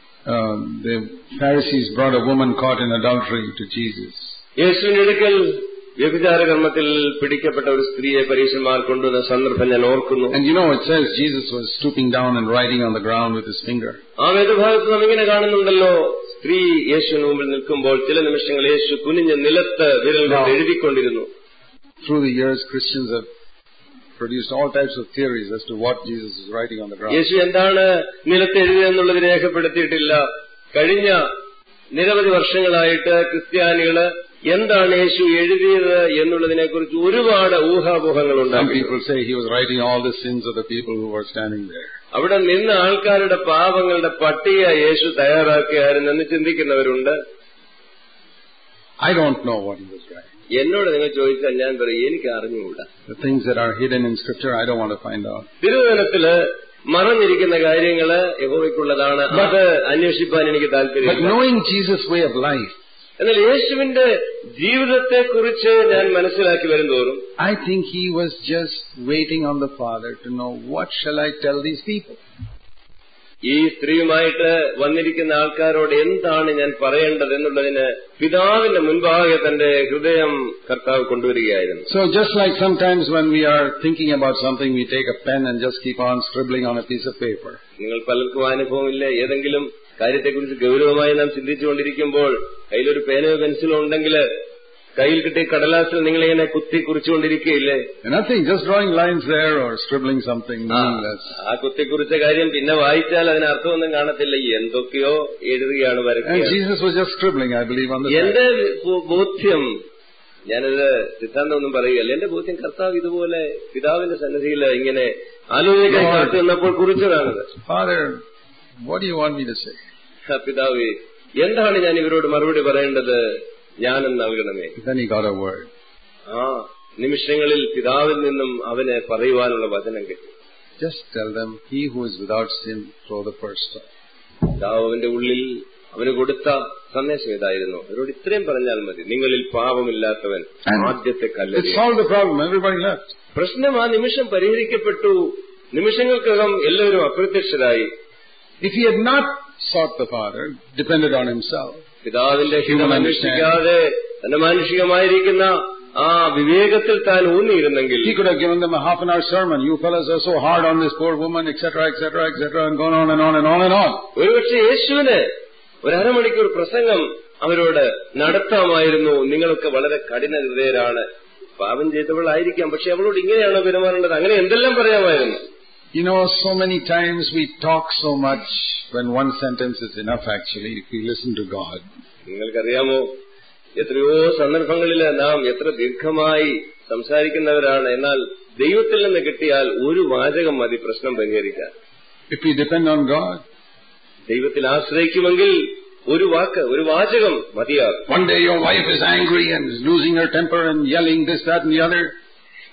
the Pharisees brought a woman caught in adultery to Jesus. യേശുവിന്റെ അടുക്കൽ വ്യഭിചാര കർമ്മത്തിൽ പിടിക്കപ്പെട്ട ഒരു സ്ത്രീയെ പരീശന്മാർ കൊണ്ടുവന്ന സന്ദർഭം ഞാൻ ഓർക്കുന്നു. And you know, it says Jesus was stooping down and writing on the ground with his finger. ആ വേദഭാഗത്ത് നാം ഇങ്ങനെ കാണുന്നുണ്ടല്ലോ, സ്ത്രീ യേശുവിന് മുമ്പിൽ നിൽക്കുമ്പോൾ ചില നിമിഷങ്ങൾ യേശു കുനിഞ്ഞ് നിലത്ത് വിരൽ കൊണ്ട് എഴുതിക്കൊണ്ടിരുന്നു. Through the years, Christians have produced all types of theories as to what Jesus is writing on the ground. യേശു എന്താണ് നിലത്ത് എഴുതിയെന്നുള്ളത് രേഖപ്പെടുത്തിയിട്ടില്ല. കഴിഞ്ഞ നിരവധി വർഷങ്ങളായിട്ട് ക്രിസ്ത്യാനികള് എന്താണ് യേശു എഴുതിയത് എന്നുള്ളതിനെക്കുറിച്ച് ഒരുപാട് ഊഹാപോഹങ്ങളുണ്ട്. Some people say he was writing all the sins of the people who were standing there. അവിടെ നിന്ന ആൾക്കാരുടെ പാപങ്ങളുടെ പട്ടിക യേശു തയ്യാറാക്കിയായിരുന്നെന്ന് ചിന്തിക്കുന്നവരുണ്ട്. I don't know what he was writing. എന്നോട് നിങ്ങൾ ചോദിച്ചാൽ ഞാൻ പറയും, എനിക്ക് അറിഞ്ഞുകൂടാ. The things that are hidden in Scripture, I don't want to find out. തിരുവചനത്തില് മറഞ്ഞിരിക്കുന്ന കാര്യങ്ങള് യഹോവയ്ക്കുള്ളതാണ്, അത് അന്വേഷിപ്പാൻ എനിക്ക് താല്പര്യമില്ല. But knowing Jesus' way of life, എന്നാൽ യേശുവിന്റെ ജീവിതത്തെക്കുറിച്ച് ഞാൻ മനസ്സിലാക്കി വരുന്തോറും I think he was just waiting on the Father to know, what shall I tell these people? ഈ സ്ത്രീയുമായിട്ട് വന്നിരിക്കുന്ന ആൾക്കാരോട് എന്താണ് ഞാൻ പറയേണ്ടത് എന്നുള്ളതിന് പിതാവിന്റെ മുൻപാകെ തന്റെ ഹൃദയം കർത്താവ് കൊണ്ടുവരികയായിരുന്നു. So just like sometimes when we are thinking about something, we take a pen and just keep on scribbling on a piece of paper. നിങ്ങൾ പലർക്കും അനുഭവമില്ല, ഏതെങ്കിലും കാര്യത്തെക്കുറിച്ച് ഗൗരവമായി നാം ചിന്തിച്ചുകൊണ്ടിരിക്കുമ്പോൾ കയ്യിലൊരു പേനയോ പെൻസിലോ ഉണ്ടെങ്കിൽ കയ്യിൽ കിട്ടിയ കടലാസിൽ നിങ്ങളിങ്ങനെ കുത്തി കുറിച്ചുകൊണ്ടിരിക്കുകയില്ലേ? Nothing, just drawing lines there or scribbling something meaningless. ആ കുത്തിക്കുറിച്ച കാര്യം പിന്നെ വായിച്ചാൽ അതിന് അർത്ഥമൊന്നും കാണത്തില്ല, എന്തൊക്കെയോ എഴുതുകയാണ് വരയ്ക്കുക. And Jesus was just scribbling, I believe, on the side. എന്റെ ബോധ്യം, ഞാനത് സിദ്ധാന്തമൊന്നും പറയുകയല്ല, എന്റെ ബോധ്യം കർത്താവ് ഇതുപോലെ പിതാവിന്റെ സന്നിധിയിൽ ഇങ്ങനെ ആലോചിക്കാൻ കാത്തു നിന്നപ്പോൾ കുറിച്ചതാണത്. Father, what do you want me to say? പിതാവേ, എന്താണ് ഞാൻ ഇവരോട് മറുപടി പറയേണ്ടത്, ജ്ഞാനം നൽകണമേ. Then he got a word. ആ നിമിഷങ്ങളിൽ പിതാവിൽ നിന്നും അവന് പറയുവാനുള്ള വചനം കിട്ടി. Just tell them, he who is without sin, throw the first stone. പിതാവിന്റെ ഉള്ളിൽ അവന് കൊടുത്ത സന്ദേശം ഇതായിരുന്നു, അവരോട് ഇത്രയും പറഞ്ഞാൽ മതി, നിങ്ങളിൽ പാപമില്ലാത്തവൻ ആദ്യത്തെ കല്ല്. It solved the problem, everybody left. പ്രശ്നം ആ നിമിഷം പരിഹരിക്കപ്പെട്ടു. നിമിഷങ്ങൾക്കകം എല്ലാവരും അപ്രത്യക്ഷരായി. If he had not sought the Father, depended on himself, പിതാവിന്റെ ഹിതം അന്വേഷിക്കാതെ തന്റെ മാനുഷികമായിരിക്കുന്ന ആ വിവേകത്തിൽ താൻ ഊന്നിയിരുന്നെങ്കിൽ, he could have given them a half-an-hour sermon. You fellas are so hard on this poor woman, etc., etc., etc., and gone on and on and on and on. ഒരുപക്ഷെ യേശുവിന് ഒരു അരമണിക്കൂർ പ്രസംഗം അവരോട് നടത്താമായിരുന്നു. നിങ്ങളൊക്കെ വളരെ കഠിന ഹൃദയരാണ്, പാപം ചെയ്തവളായിരിക്കാം, പക്ഷെ അവളോട് ഇങ്ങനെയാണോ പെരുമാറേണ്ടത്, അങ്ങനെ എന്തെല്ലാം പറയാമായിരുന്നു. You know, so many times we talk so much when one sentence is enough, actually, if we listen to God. നിങ്ങൾക്കറിയാമോ, എത്രയോ സന്ദർഭങ്ങളിൽ നാം എത്ര ദീർഘമായി സംസാരിക്കുന്നവരാണ്, എന്നാൽ ദൈവത്തിൽ നിന്ന് കിട്ടിയാൽ ഒരു വാചകം മതി പ്രശ്നം പരിഹരിക്കാൻ. If we depend on God, ദൈവത്തിൽ ആശ്രയിക്കുമെങ്കിൽ ഒരു വാക്ക്, ഒരു വാചകം മതിയാകും. One day your wife is angry and is losing her temper and yelling this, that and the other.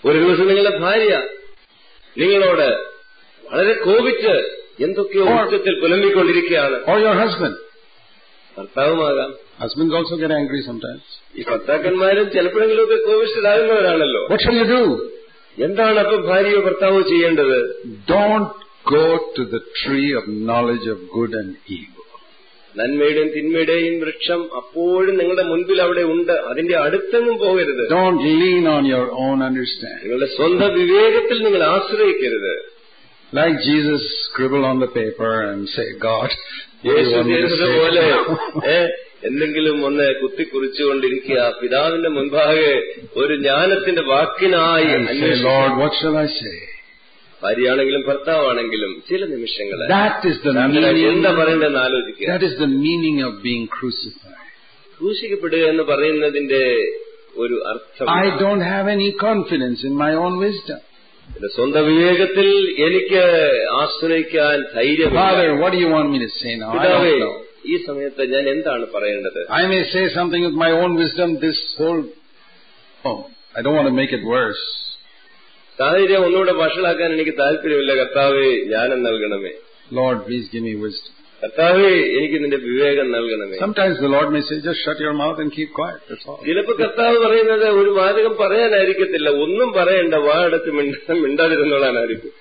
ഒരു ദിവസം നിങ്ങളുടെ ഭാര്യ നിങ്ങളോട് വളരെ കോപിച്ച് എന്തൊക്കെയോ ഉച്ചത്തിൽ പുലമ്പിക്കൊണ്ടിരിക്കുകയാണ്. Or your husband. ഭർത്താവുമാകാം. Husbands also get angry sometimes. ഈ ഭർത്താക്കന്മാരും ചിലപ്പോഴെങ്കിലുമൊക്കെ കോപിഷ്ഠരാകുന്നവരാണല്ലോ. What shall you do? എന്താണ് അപ്പം ഭാര്യയോ ഭർത്താവോ ചെയ്യേണ്ടത്? Don't go to the tree of knowledge of good and evil. നന്മയുടെയും തിന്മയുടെയും വൃക്ഷം അപ്പോഴും നിങ്ങളുടെ മുൻപിൽ അവിടെ ഉണ്ട്. അതിന്റെ അടുത്തെങ്ങും പോകരുത്. Don't lean on your own understanding. നിങ്ങളുടെ സ്വന്തം വിവേകത്തിൽ നിങ്ങൾ ആശ്രയിക്കരുത്. Like Jesus scribble on the paper and say, God, യേശു ചെയ്തതുപോലെ എന്തെങ്കിലും ഒന്ന് കുത്തിക്കുറിച്ചുകൊണ്ടിരിക്കുക, പിതാവിന്റെ മുൻപാകെ ഒരു ജ്ഞാനത്തിന്റെ വാക്കിനായി Lord, what shall I say? ഭാര്യയാണെങ്കിലും ഭർത്താവാണെങ്കിലും ചില നിമിഷങ്ങൾ എന്താ പറയേണ്ടതെന്ന് ആലോചിക്കുക. That is the meaning of being crucified. ക്രൂശിക്കപ്പെടുക എന്ന് പറയുന്നതിന്റെ ഒരു അർത്ഥം, I don't have any confidence in my own wisdom. എന്റെ സ്വന്തം വിവേകത്തിൽ എനിക്ക് ആശ്രയിക്കാൻ ധൈര്യമില്ല. Father, what do you want me to say now? I don't know. ഈ സമയത്ത് ഞാൻ എന്താണ് പറയേണ്ടത്? I may say something with my own wisdom. I don't want to make it worse. സാഹചര്യം ഒന്നുകൂടെ വഷളാക്കാൻ എനിക്ക് താല്പര്യമില്ല. കർത്താവേ, ജ്ഞാനം നൽകണമേ. Lord, please give me wisdom. കർത്താവേ, എനിക്ക് നിന്റെ വിവേകം നൽകണമേ. Sometimes the Lord may say, just shut your mouth and keep quiet. That's all. ചിലപ്പോൾ കർത്താവ് പറയുന്നത് ഒരു വാചകം പറയാനായിരിക്കത്തില്ല, ഒന്നും പറയണ്ട, വാടത്ത് മിണ്ടാതിരുന്നോളാനായിരിക്കും.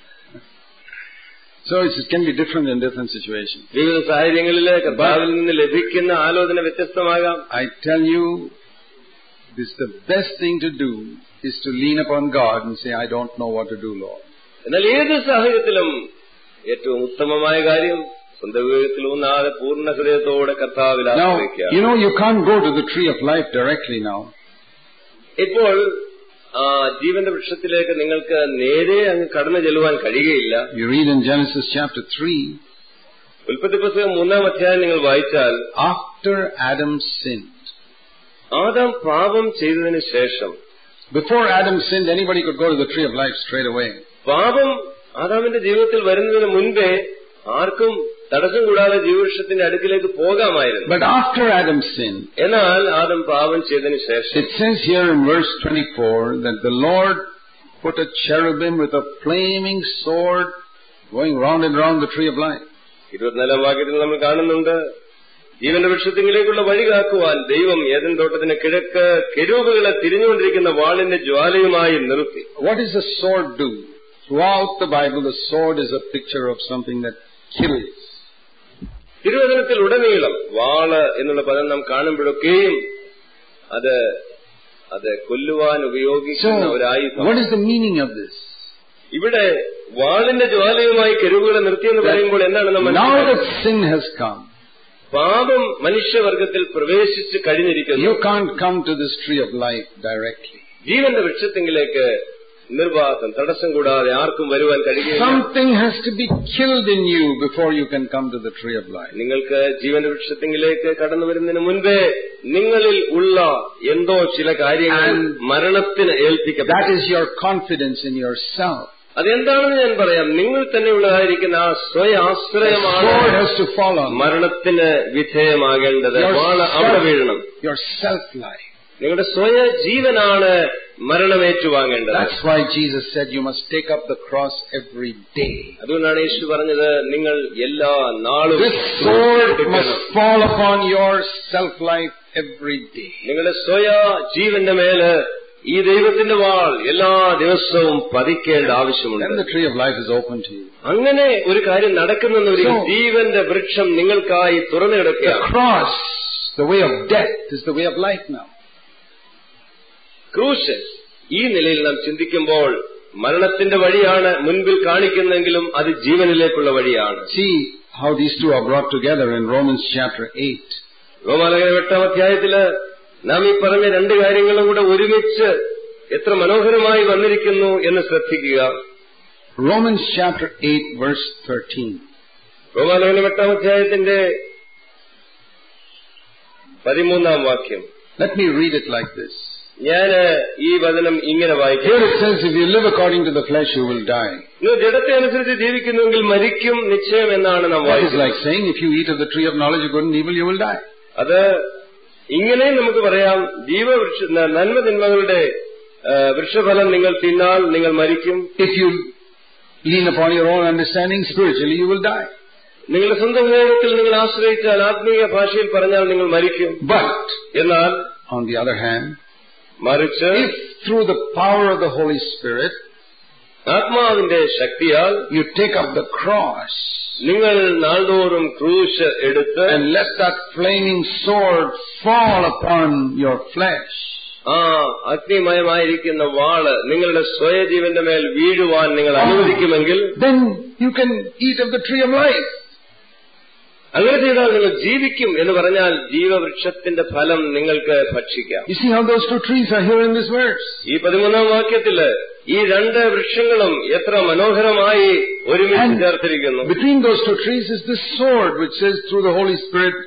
So it can be different in different situations. വിവിധ സാഹചര്യങ്ങളിൽ കർത്താവിൽ നിന്ന് ലഭിക്കുന്ന ആലോചന വ്യത്യസ്തമാകാം. I tell you, this is the best thing to do is to lean upon God and say, I don't know what to do, Lord. എന്നാൽ ഏത് സാഹചര്യത്തിലും ഏറ്റവും ഉത്തമമായ കാര്യം സ്വന്തം വിവേകത്തിൽ ഊന്നാതെ പൂർണ്ണ ഹൃദയത്തോടെ കർത്താവിൽ ആശ്രയിക്കുക. You know, you can't go to the tree of life directly now. ഇപ്പോൾ ജീവന്റെ വൃക്ഷത്തിലേക്ക് നിങ്ങൾക്ക് നേരെ അങ്ങ് കടന്നു ചെല്ലുവാൻ കഴിയുകയില്ല. You read in Genesis chapter 3. ഉൽപ്പത്തി പുസ്തകം 3-ാം അധ്യായം നിങ്ങൾ വായിച്ചാൽ, after Adam sinned, ആദാം പാപം ചെയ്തതിനു ശേഷം, before Adam sinned, anybody could go to the tree of life straight away. പാപം ആദാമിന്റെ ജീവിതത്തിൽ വരുന്നതിന് മുൻപേ ആർക്കും തടസ്സം കൂടാതെ ജീവവൃക്ഷത്തിന്റെ അടുക്കിലേക്ക് പോകാമായിരുന്നു. But after Adam sinned, എന്നാൽ ആദം പാപം ചെയ്തതിനു ശേഷം, it says here in verse 24 that the Lord put a cherubim with a flaming sword going round and round the tree of life. 24-ാം വാക്യത്തിൽ നമ്മൾ കാണുന്നുണ്ട്, ജീവന്റെ വൃക്ഷത്തിലേക്കുള്ള വഴി കാക്കുവാൻ ദൈവം ഏദൻ തോട്ടത്തിന് കിഴക്ക് കെരൂബുകളെ തിരിഞ്ഞുകൊണ്ടിരിക്കുന്ന വാളിന്റെ ജ്വാലയുമായി നിർത്തി. What does the sword do? Throughout the Bible, the sword is a picture of something that kills. തിരുവചനത്തിൽ ഉടനീളം വാള് എന്നുള്ള പദം നാം കാണുമ്പോഴൊക്കെയും അത് കൊല്ലുവാൻ ഉപയോഗിക്കുന്ന ഒരു ആയുധം. What is the meaning of this? ഇവിടെ വാളിന്റെ ജ്വാലയുമായി കെരൂബുകളെ നിർത്തിയെന്ന് പറയുമ്പോൾ എന്താണ് നമ്മൾ? Now that sin has come, പാപം മനുഷ്യവർഗത്തിൽ പ്രവേശിച്ച് കഴിഞ്ഞിരിക്കുന്നു. You can't come to this tree of life directly. ജീവന്റെ വൃക്ഷത്തിലേക്ക് നിർവാസം തടസ്സം കൂടാതെ ആർക്കും വരുവാൻ കഴിയില്ല. Something has to be killed in you before you can come to the tree of life. നിങ്ങൾക്ക് ജീവന്റെ വൃക്ഷത്തിലേക്ക് കടന്നു വരുന്നതിന് മുൻപേ നിങ്ങളിൽ ഉള്ള എന്തോ ചില കാര്യങ്ങൾ മരണത്തിന് ഏൽപ്പിക്കപ്പെട്ടു. That is your confidence in yourself. അതെന്താണെന്ന് ഞാൻ പറയാം. നിങ്ങൾ തന്നെ ഉള്ളതായിരിക്കുന്ന ആ സ്വയാശ്രയമാണ് മരണത്തിന് വിധേയമാകേണ്ടത്. അവിടെ വീഴണം. Your self life. നിങ്ങളുടെ സ്വയ ജീവനാണ് മരണം ഏറ്റുവാങ്ങേണ്ടത്. That's why Jesus said you must take up the cross every day. അതുകൊണ്ടാണ് യേശു പറഞ്ഞത്, നിങ്ങൾ എല്ലാ നാളും This sword must fall upon your self life every day. നിങ്ങളുടെ സ്വയ ജീവന്റെ മേല് ഈ ദൈവത്തിന്റെ വാൾ എല്ലാ ദിവസവും പതിക്കേണ്ട ആവശ്യമുണ്ട്. Then the tree of life is open to you. അങ്ങനെ ഒരു കാര്യം നടക്കുന്നെന്നൊരു ജീവന്റെ വൃക്ഷം നിങ്ങൾക്കായി തുറന്നു കിടക്കുകയാണ്. The cross, the way of death, is the way of life now. ക്രൂശ് ഈ നിലയിൽ നാം ചിന്തിക്കുമ്പോൾ മരണത്തിന്റെ വഴിയാണ് മുൻപിൽ കാണിക്കുന്നെങ്കിലും അത് ജീവനിലേക്കുള്ള വഴിയാണ്. See how these two are brought together in Romans chapter 8. റോമാലേഖനം 8-ാം അധ്യായത്തില് നാം ഈ പറഞ്ഞ രണ്ട് കാര്യങ്ങളും കൂടെ ഒരുമിച്ച് എത്ര മനോഹരമായി വന്നിരിക്കുന്നു എന്ന് ശ്രദ്ധിക്കുക. Romans chapter 8 verse 13. റോമാലേഖനം 8-ാം അധ്യായത്തിന്റെ 13-ാം വാക്യം. Let me read it like this. ഞാൻ ഈ വചനം ഇങ്ങനെ വായിക്കും. Here it says, if you live according to the flesh, you will die. നിങ്ങൾ ജഡത്തെ അനുസരിച്ച് ജീവിക്കുന്നുവെങ്കിൽ മരിക്കും നിശ്ചയം എന്നാണ് നാം വായിക്കുന്നത്. That is like saying, if you eat of the tree of knowledge of good and evil, you will die. അത് ഇങ്ങനെയും നമുക്ക് പറയാം, നന്മ തിന്മകളുടെ വൃക്ഷഫലം നിങ്ങൾ തിന്നാൽ നിങ്ങൾ മരിക്കും. If you lean upon your own understanding, spiritually you will die. നിങ്ങളുടെ സ്വന്തം വിവേകത്തിൽ നിങ്ങൾ ആശ്രയിച്ചാൽ ആത്മീയ ഭാഷയിൽ പറഞ്ഞാൽ നിങ്ങൾ മരിക്കും. But, എന്നാൽ on the other hand, മറിച്ച് if through the power of the Holy Spirit ആത്മാവിന്റെ ശക്തിയാൽ you take up the cross നിങ്ങൾ നാൾതോറും ക്രൂശ് എടുത്ത് and let that flaming sword fall upon your flesh, ആ അഗ്നിമയമായിരിക്കുന്ന വാള് നിങ്ങളുടെ സ്വയജീവന്റെ മേൽ വീഴുവാൻ നിങ്ങൾ അനുവദിക്കുമെങ്കിൽ then you can eat of the tree of life. അങ്ങനെ ചെയ്താൽ നിങ്ങൾ ജീവിക്കും എന്ന് പറഞ്ഞാൽ ജീവവൃക്ഷത്തിന്റെ ഫലം നിങ്ങൾക്ക് ഭക്ഷിക്കാം. You see how those two trees are here in this verse? ഈ 13-ാം വാക്യത്തില് ഈ രണ്ട് വൃക്ഷങ്ങളും എത്ര മനോഹരമായി ഒരുമിച്ച് ചേർത്തിരിക്കുന്നു. Between those two trees is this sword which says through the Holy Spirit,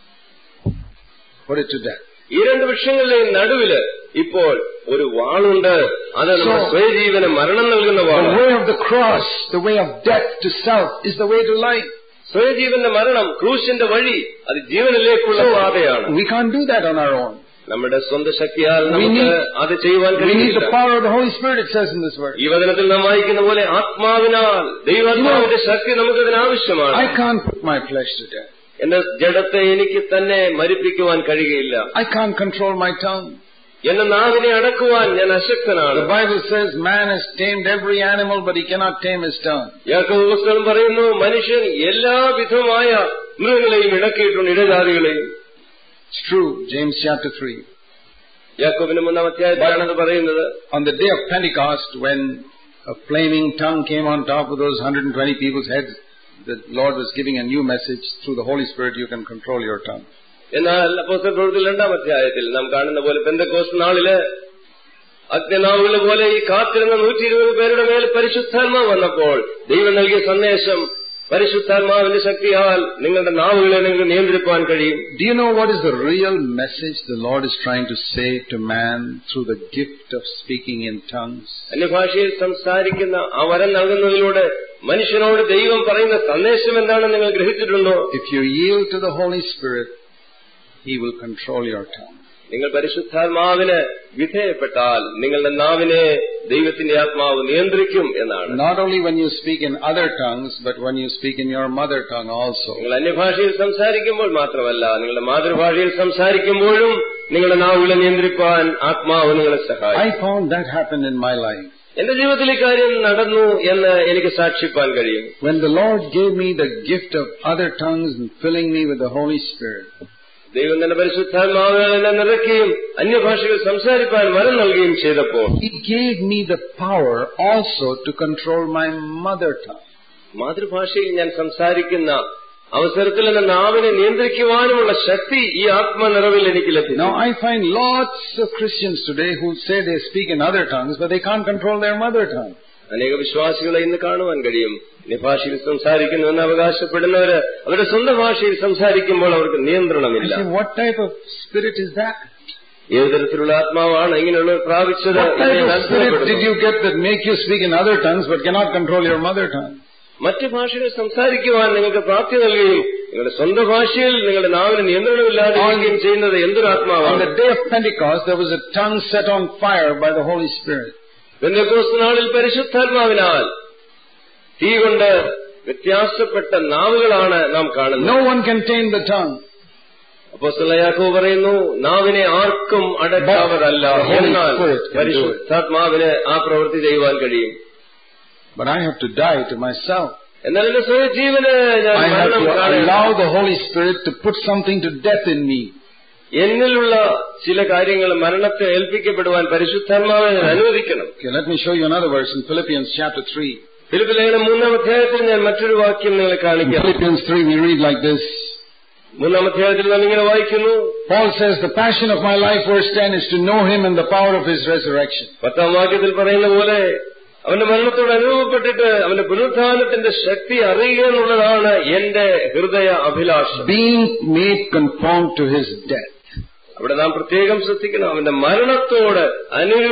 put it to death. ഈ രണ്ട് വൃക്ഷങ്ങളുടെയും നടുവില് ഇപ്പോൾ ഒരു വാളുണ്ട്. അത് നമ്മുടെ സ്വയജീവന് മരണം നൽകുന്ന വാള്. The way of the cross, the way of death to self, is the way to life. സ്വയജീവന്റെ മരണം ക്രൂശിന്റെ വഴി, അത് ജീവനിലേക്കുള്ള പാതയാണ്. We can't do that on our own. നമ്മുടെ സ്വന്തം ശക്തിയാൽ നമുക്ക് അത് ചെയ്യുവാൻ We need കഴിയില്ല. the power of the Holy Spirit, it says in this verse. ഈ വചനത്തിൽ നാം വായിക്കുന്ന പോലെ ആത്മാവിനാൽ, ദൈവാത്മാവിന്റെ ശക്തി നമുക്കതിന് ആവശ്യമാണ്. I can't put my flesh to death. എന്റെ ജഡത്തെ എനിക്ക് തന്നെ മരിപ്പിക്കുവാൻ കഴിയുകയില്ല. I can't control my tongue. എന്റെ നാവിനെ അടക്കുവാൻ ഞാൻ അശക്തനാണ്. The Bible says man has tamed every animal, but he cannot tame his tongue. യാക്കോബ് പുസ്തകം പറയുന്നു, മനുഷ്യൻ എല്ലാവിധമായ മൃഗങ്ങളെയും ഇടക്കിയിട്ടുണ്ട്, ഇടജാതികളെയും. It's true, James chapter 3. യാക്കോബിന്റെ 3-ാം അധ്യായത്തിലാണത് പറയുന്നത്. On the day of Pentecost, when a flaming tongue came on top of those 120 people's heads, the Lord was giving a new message. Through the Holy Spirit you can control your tongue. എന്നാൽ അപ്പോസ്തല പ്രവൃത്തിയിൽ 2-ാം അധ്യായത്തിൽ നാം കാണുന്ന പോലെ പെന്തക്കോസ്ത് നാളില് അഗ്നിനാവുകളെ പോലെ ഈ കാത്തിരുന്ന 120 പേരുടെ മേൽ പരിശുദ്ധാത്മാവ് വന്നപ്പോൾ ദൈവം നൽകിയ സന്ദേശം, പരിശുദ്ധാത്മാവിന്റെ ശക്തിയാൽ നിങ്ങളുടെ നാവുകളെ നിങ്ങൾക്ക് നിയന്ത്രിക്കാൻ കഴിയും. Do you know what is the real message the Lord is trying to say to man through the gift of speaking in tongues? അന്യഭാഷയിൽ സംസാരിക്കുന്ന ആ വരം നൽകുന്നതിലൂടെ മനുഷ്യനോട് ദൈവം പറയുന്ന സന്ദേശം എന്താണെന്ന് നിങ്ങൾ ഗ്രഹിച്ചിട്ടുണ്ടോ? If you yield to the Holy Spirit, He will control your tongue. നിങ്ങൾ പരിശുദ്ധാത്മാവിന് വിധേയപ്പെട്ടാൽ നിങ്ങളുടെ നാവിനെ ദൈവത്തിന്റെ ആത്മാവ് നിയന്ത്രിക്കും എന്നാണ്. Not only when you speak in other tongues, but when you speak in your mother tongue also. നിങ്ങൾ അന്യഭാഷയിൽ സംസാരിക്കുമ്പോൾ മാത്രമല്ല, നിങ്ങളുടെ മാതൃഭാഷയിൽ സംസാരിക്കുമ്പോഴും നിങ്ങളുടെ നാവുകളെ നിയന്ത്രിക്കാൻ ആത്മാവ് നിങ്ങളെ സഹായിക്കും. I found that happened in my life. എന്റെ ജീവിതത്തിൽ ഈ കാര്യം നടന്നു എന്ന് എനിക്ക് സാക്ഷിപ്പാൻ കഴിയും. When the Lord gave me the gift of other tongues and filling me with the Holy Spirit, ദൈവം തന്നെ പരിശുദ്ധാത്മാവിനെ നിറയ്ക്കുകയും അന്യഭാഷകൾ സംസാരിക്കാൻ വരം നൽകുകയും ചെയ്തപ്പോൾ He gave me the power also to control my mother tongue. മാതൃഭാഷയിൽ ഞാൻ സംസാരിക്കുന്ന അവസരത്തിൽ എന്റെ നാവിനെ നിയന്ത്രിക്കുവാനുമുള്ള ശക്തി ഈ ആത്മനിറവിൽ എനിക്ക് ലഭിച്ചു. Now I find lots of Christians today who say they speak in other tongues, but they can't control their mother tongue. അനേക വിശ്വാസികളെ ഇന്ന് കാണുവാൻ കഴിയും. ഭാഷയിൽ സംസാരിക്കുന്നുവെന്ന് അവകാശപ്പെടുന്നവര് അവരുടെ സ്വന്തം ഭാഷയിൽ സംസാരിക്കുമ്പോൾ അവർക്ക് നിയന്ത്രണമില്ല. What type of spirit is that? ഏത് തരത്തിലുള്ള ആത്മാവാണ് ഇങ്ങനെയുള്ള പ്രാപിച്ചത്? What type of spirit did you get that make you speak in other tongues but cannot control your mother tongue? മറ്റു ഭാഷകൾ സംസാരിക്കുവാൻ നിങ്ങൾക്ക് പ്രാപ്തി നൽകുകയും നിങ്ങളുടെ സ്വന്തം ഭാഷയിൽ നിങ്ങളുടെ നാവിന് നിയന്ത്രണമില്ലാതിരിക്കുകയും ചെയ്യുന്നത് എന്തൊരു ആത്മാവാണ്? On the day of Pentecost there was a tongue set on fire by the Holy Spirit. Pentecost നാളിൽ പരിശുദ്ധാത്മാവിനാൽ തീ കൊണ്ട് വ്യത്യാസപ്പെട്ട നാവുകളാണ് നാം കാണുന്നത്. No one can tame the tongue. അപ്പോസ്തലൻ യാക്കോബ് പറയുന്നു, നാവിനെ ആർക്കും അടക്കാവതല്ല, എന്നാൽ പരിശുദ്ധാത്മാവിന് ആ പ്രവൃത്തി ചെയ്യുവാൻ കഴിയും. But I have to die to myself. എന്നാൽ എന്റെ സ്വയജീവന് ഞാൻ I have മരണം to കാണുന്നു. allow the Holy Spirit to put something to death in me. എന്നിലുള്ള ചില കാര്യങ്ങൾ മരണത്തെ ഏൽപ്പിക്കപ്പെടുവാൻ പരിശുദ്ധാത്മാവിനെ ഞാൻ അനുവദിക്കണം. Okay, let me show you another verse in Philippians chapter 3. ഫിലിപ്പിയ ലേഖനം 3-ാം അധ്യായത്തിൽ ഞാൻ മറ്റൊരു വാക്യം നിങ്ങളെ In കാണിക്കാം. Philippians 3 we read like this. 3-ാം അധ്യായത്തിൽ നാം ഇങ്ങനെ വായിക്കുന്നു. Paul says, the passion of my life, verse 10, is to know Him and the power of His resurrection. 10-ാം വാക്യത്തിൽ പറയുന്ന പോലെ അവന്റെ മരണത്തോട് അനുഭവപ്പെട്ടിട്ട് അവന്റെ പുനരുത്ഥാനത്തിന്റെ ശക്തി അറിയുക എന്നുള്ളതാണ് എന്റെ ഹൃദയ അഭിലാഷം. Being made conformed to His death. അവിടെ നാം പ്രത്യേകം ശ്രദ്ധിക്കണം, അവന്റെ മരണത്തോട്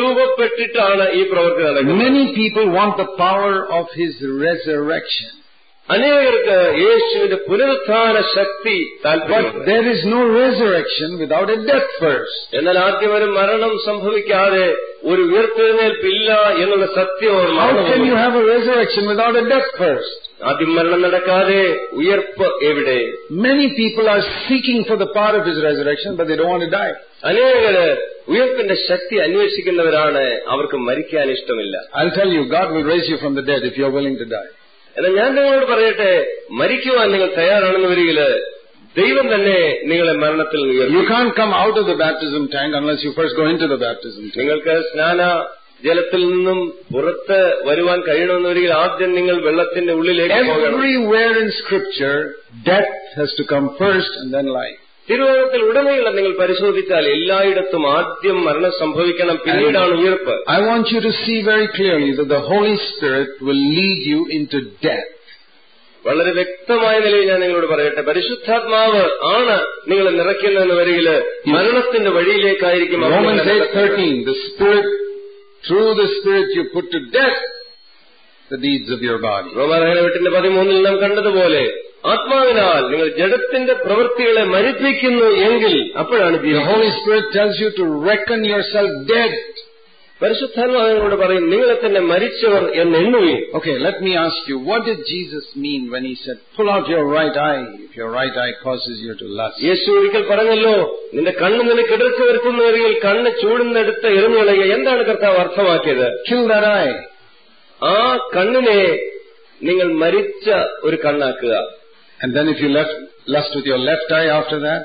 അനുരൂപപ്പെട്ടിട്ടാണ് ഈ പ്രവൃത്തി നടക്കുന്നത്. Many people want the power of His resurrection. അനേകർക്ക് യേശുവിന്റെ പുനരുത്ഥാന ശക്തി താല്പര്യം. But there is no resurrection without a death first. എന്നാൽ ആദ്യം ഒരു മരണം സംഭവിക്കാതെ ഒരു ഉയർത്തെഴുന്നേൽപ്പില്ല എന്നുള്ള സത്യം അവർ How can മറന്നു. you have a resurrection without a death first? ആദ്യം മരണം നടക്കാതെ ഉയർപ്പ് എവിടെ? Many people are seeking for the power of His resurrection, but they don't want to die. അനേകര് ഉയർപ്പിന്റെ ശക്തി അന്വേഷിക്കുന്നവരാണ്, അവർക്ക് മരിക്കാൻ ഇഷ്ടമില്ല. I'll tell you, God will raise you from the dead if you're willing to die. എന്നാൽ ഞാൻ നിങ്ങളോട് പറയട്ടെ, മരിക്കുവാൻ നിങ്ങൾ തയ്യാറാണെന്ന് വരികില് ദൈവം തന്നെ നിങ്ങളെ മരണത്തിൽ നിന്ന് ഉയർത്തും. You can't come out of the baptism tank unless you first go into the baptism tank. നിങ്ങൾക്ക് സ്നാന ജലത്തിൽ നിന്നും പുറത്ത് വരുവാൻ കഴിയണമെന്ന് വരികിൽ ആദ്യം നിങ്ങൾ വെള്ളത്തിന്റെ ഉള്ളിലേക്ക് പോകണം. Everywhere in Scripture, death has to come first and then life. തിരുവചനത്തിൽ ഉടനീളം നിങ്ങൾ പരിശോധിച്ചാൽ എല്ലായിടത്തും ആദ്യം മരണം സംഭവിക്കണം, പിന്നീടാണ് ഉയർപ്പ്. I want you to see very clearly that the Holy Spirit will lead you into death. വളരെ വ്യക്തമായ നിലയിൽ ഞാൻ നിങ്ങളോട് പറയട്ടെ, പരിശുദ്ധാത്മാവ് ആണ് നിങ്ങളെ നിറയ്ക്കുന്നതെന്ന് വരികില് മരണത്തിന്റെ വഴിയിലേക്കായിരിക്കും. Romans 8:13, the Spirit, through the Spirit you put to death the deeds of your body. റോമാലേഖനം 8:13 നാം കണ്ടതുപോലെ ആത്മാവിനാൽ നിങ്ങൾ ജഡത്തിന്റെ പ്രവൃത്തികളെ മരിപ്പിക്കുന്നു എങ്കിൽ അപ്പോഴാണ് The Jeevan. Holy Spirit tells you to reckon yourself dead. പരിശുദ്ധാത്മാവിനോട് പറയും നിങ്ങളെ തന്നെ മരിച്ചവർ എന്ന് എണ്ണുകയും. Okay, let me ask you, what did Jesus mean when He said, pull out your right eye if your right eye causes you to lust? യേശു ഒരിക്കൽ പറഞ്ഞല്ലോ, നിന്റെ കണ്ണ് നിനക്ക് ഇടർച്ച വരുത്തുന്നവരിൽ കണ്ണ് ചൂടുന്നെടുത്ത് എറിഞ്ഞുകളയുക. എന്താണ് കർത്താവ് അർത്ഥമാക്കിയത്? Kill that eye. ആ കണ്ണിനെ നിങ്ങൾ മരിച്ച ഒരു കണ്ണാക്കുക. And then if you lust with your left eye after that,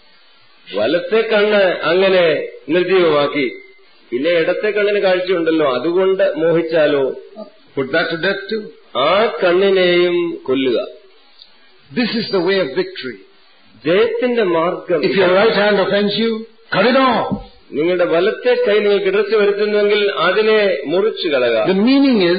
വലത്തെ കണ്ണ് അങ്ങനെ നിർജീവമാക്കി, പിന്നെ ഇടത്തെ കണ്ണിന് കാഴ്ചയുണ്ടല്ലോ, അതുകൊണ്ട് മോഹിച്ചാലോ, put that to death too. ആ കണ്ണിനെയും കൊല്ലുക. This is the way of victory. ജയത്തിന്റെ മാർഗം. If your right hand offends you, cut it off. നിങ്ങളുടെ വലത്തെ കൈ നിങ്ങൾക്ക് ഇടർച്ച വരുത്തുന്നുവെങ്കിൽ അതിനെ മുറിച്ചു കളയുക. The meaning is,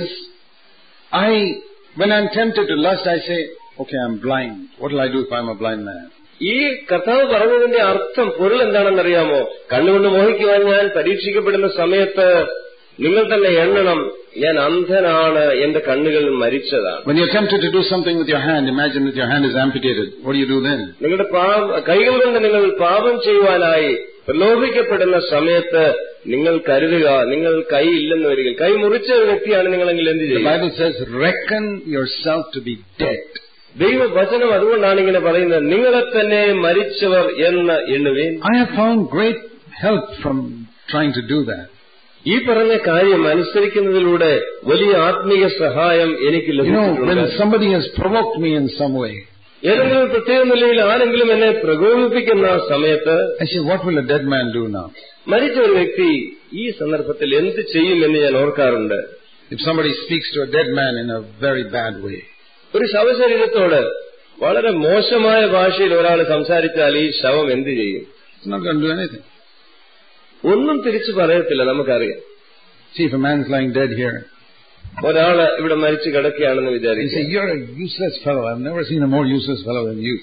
when I'm tempted to lust, I say, okay, I'm blind. What will I do if I'm a blind man? ഈ കർത്താവ് പറഞ്ഞതിന്റെ അർത്ഥം, പൊരുൾ എന്താണെന്നറിയാമോ? കണ്ണുകൊണ്ട് മോഹിക്കുവാൻ ഞാൻ പരീക്ഷിക്കപ്പെടുന്ന സമയത്ത് നിങ്ങൾ തന്നെ എണ്ണണം, ഞാൻ അന്ധനാണ്, എന്റെ കണ്ണുകൾ മരിച്ചതാണ്. When you're tempted to do something with your hand, imagine that your hand is amputated. What do you do then? നിങ്ങളുടെ കൈകൾ കൊണ്ട് നിങ്ങൾ പാപം ചെയ്യുവാനായി പ്രലോഭിക്കപ്പെടുന്ന സമയത്ത് നിങ്ങൾ കരുതുക, നിങ്ങൾ കൈ ഇല്ലെന്ന് വരിക, കൈ മുറിച്ച ഒരു വ്യക്തിയാണ് നിങ്ങളെങ്കിൽ എന്ത് ചെയ്യും? The Bible says, reckon yourself to be dead. ദൈവവചനം അതുകൊണ്ടാണ് ഇങ്ങനെ പറയുന്നത്, നിങ്ങളെ തന്നെ മരിച്ചവർ എന്ന് എണ്ണുവീൻ. I have found great help from trying to do that. ഈ പറഞ്ഞ കാര്യം അനുസരിക്കുന്നതിലൂടെ വലിയ ആത്മീയ സഹായം എനിക്ക് ലഭിച്ചിട്ടുണ്ട്. When somebody has provoked me in some way, ഏതെങ്കിലും പ്രത്യേക നിലയിൽ ആരെങ്കിലും എന്നെ പ്രകോപിപ്പിക്കുന്ന സമയത്ത് I say, what will a dead man do now? മരിച്ച ഒരു വ്യക്തി ഈ സന്ദർഭത്തിൽ എന്ത് ചെയ്യുമെന്ന് ഞാൻ ഓർക്കാറുണ്ട്. If somebody speaks to a dead man in a very bad way, ഒരു ശവശരീരത്തോട് വളരെ മോശമായ ഭാഷയിൽ ഒരാൾ സംസാരിച്ചാൽ ഈ ശവം എന്ത് ചെയ്യും? it's not going to do anything. ഒന്നും തിരിച്ചു പറയത്തില്ല, നമുക്കറിയാം. See, if a man's lying dead here, ഒരാള് ഇവിടെ മരിച്ചു കിടക്കുകയാണെന്ന് you വിചാരിക്കും, say, you're a useless fellow. I've never seen a more useless fellow than you.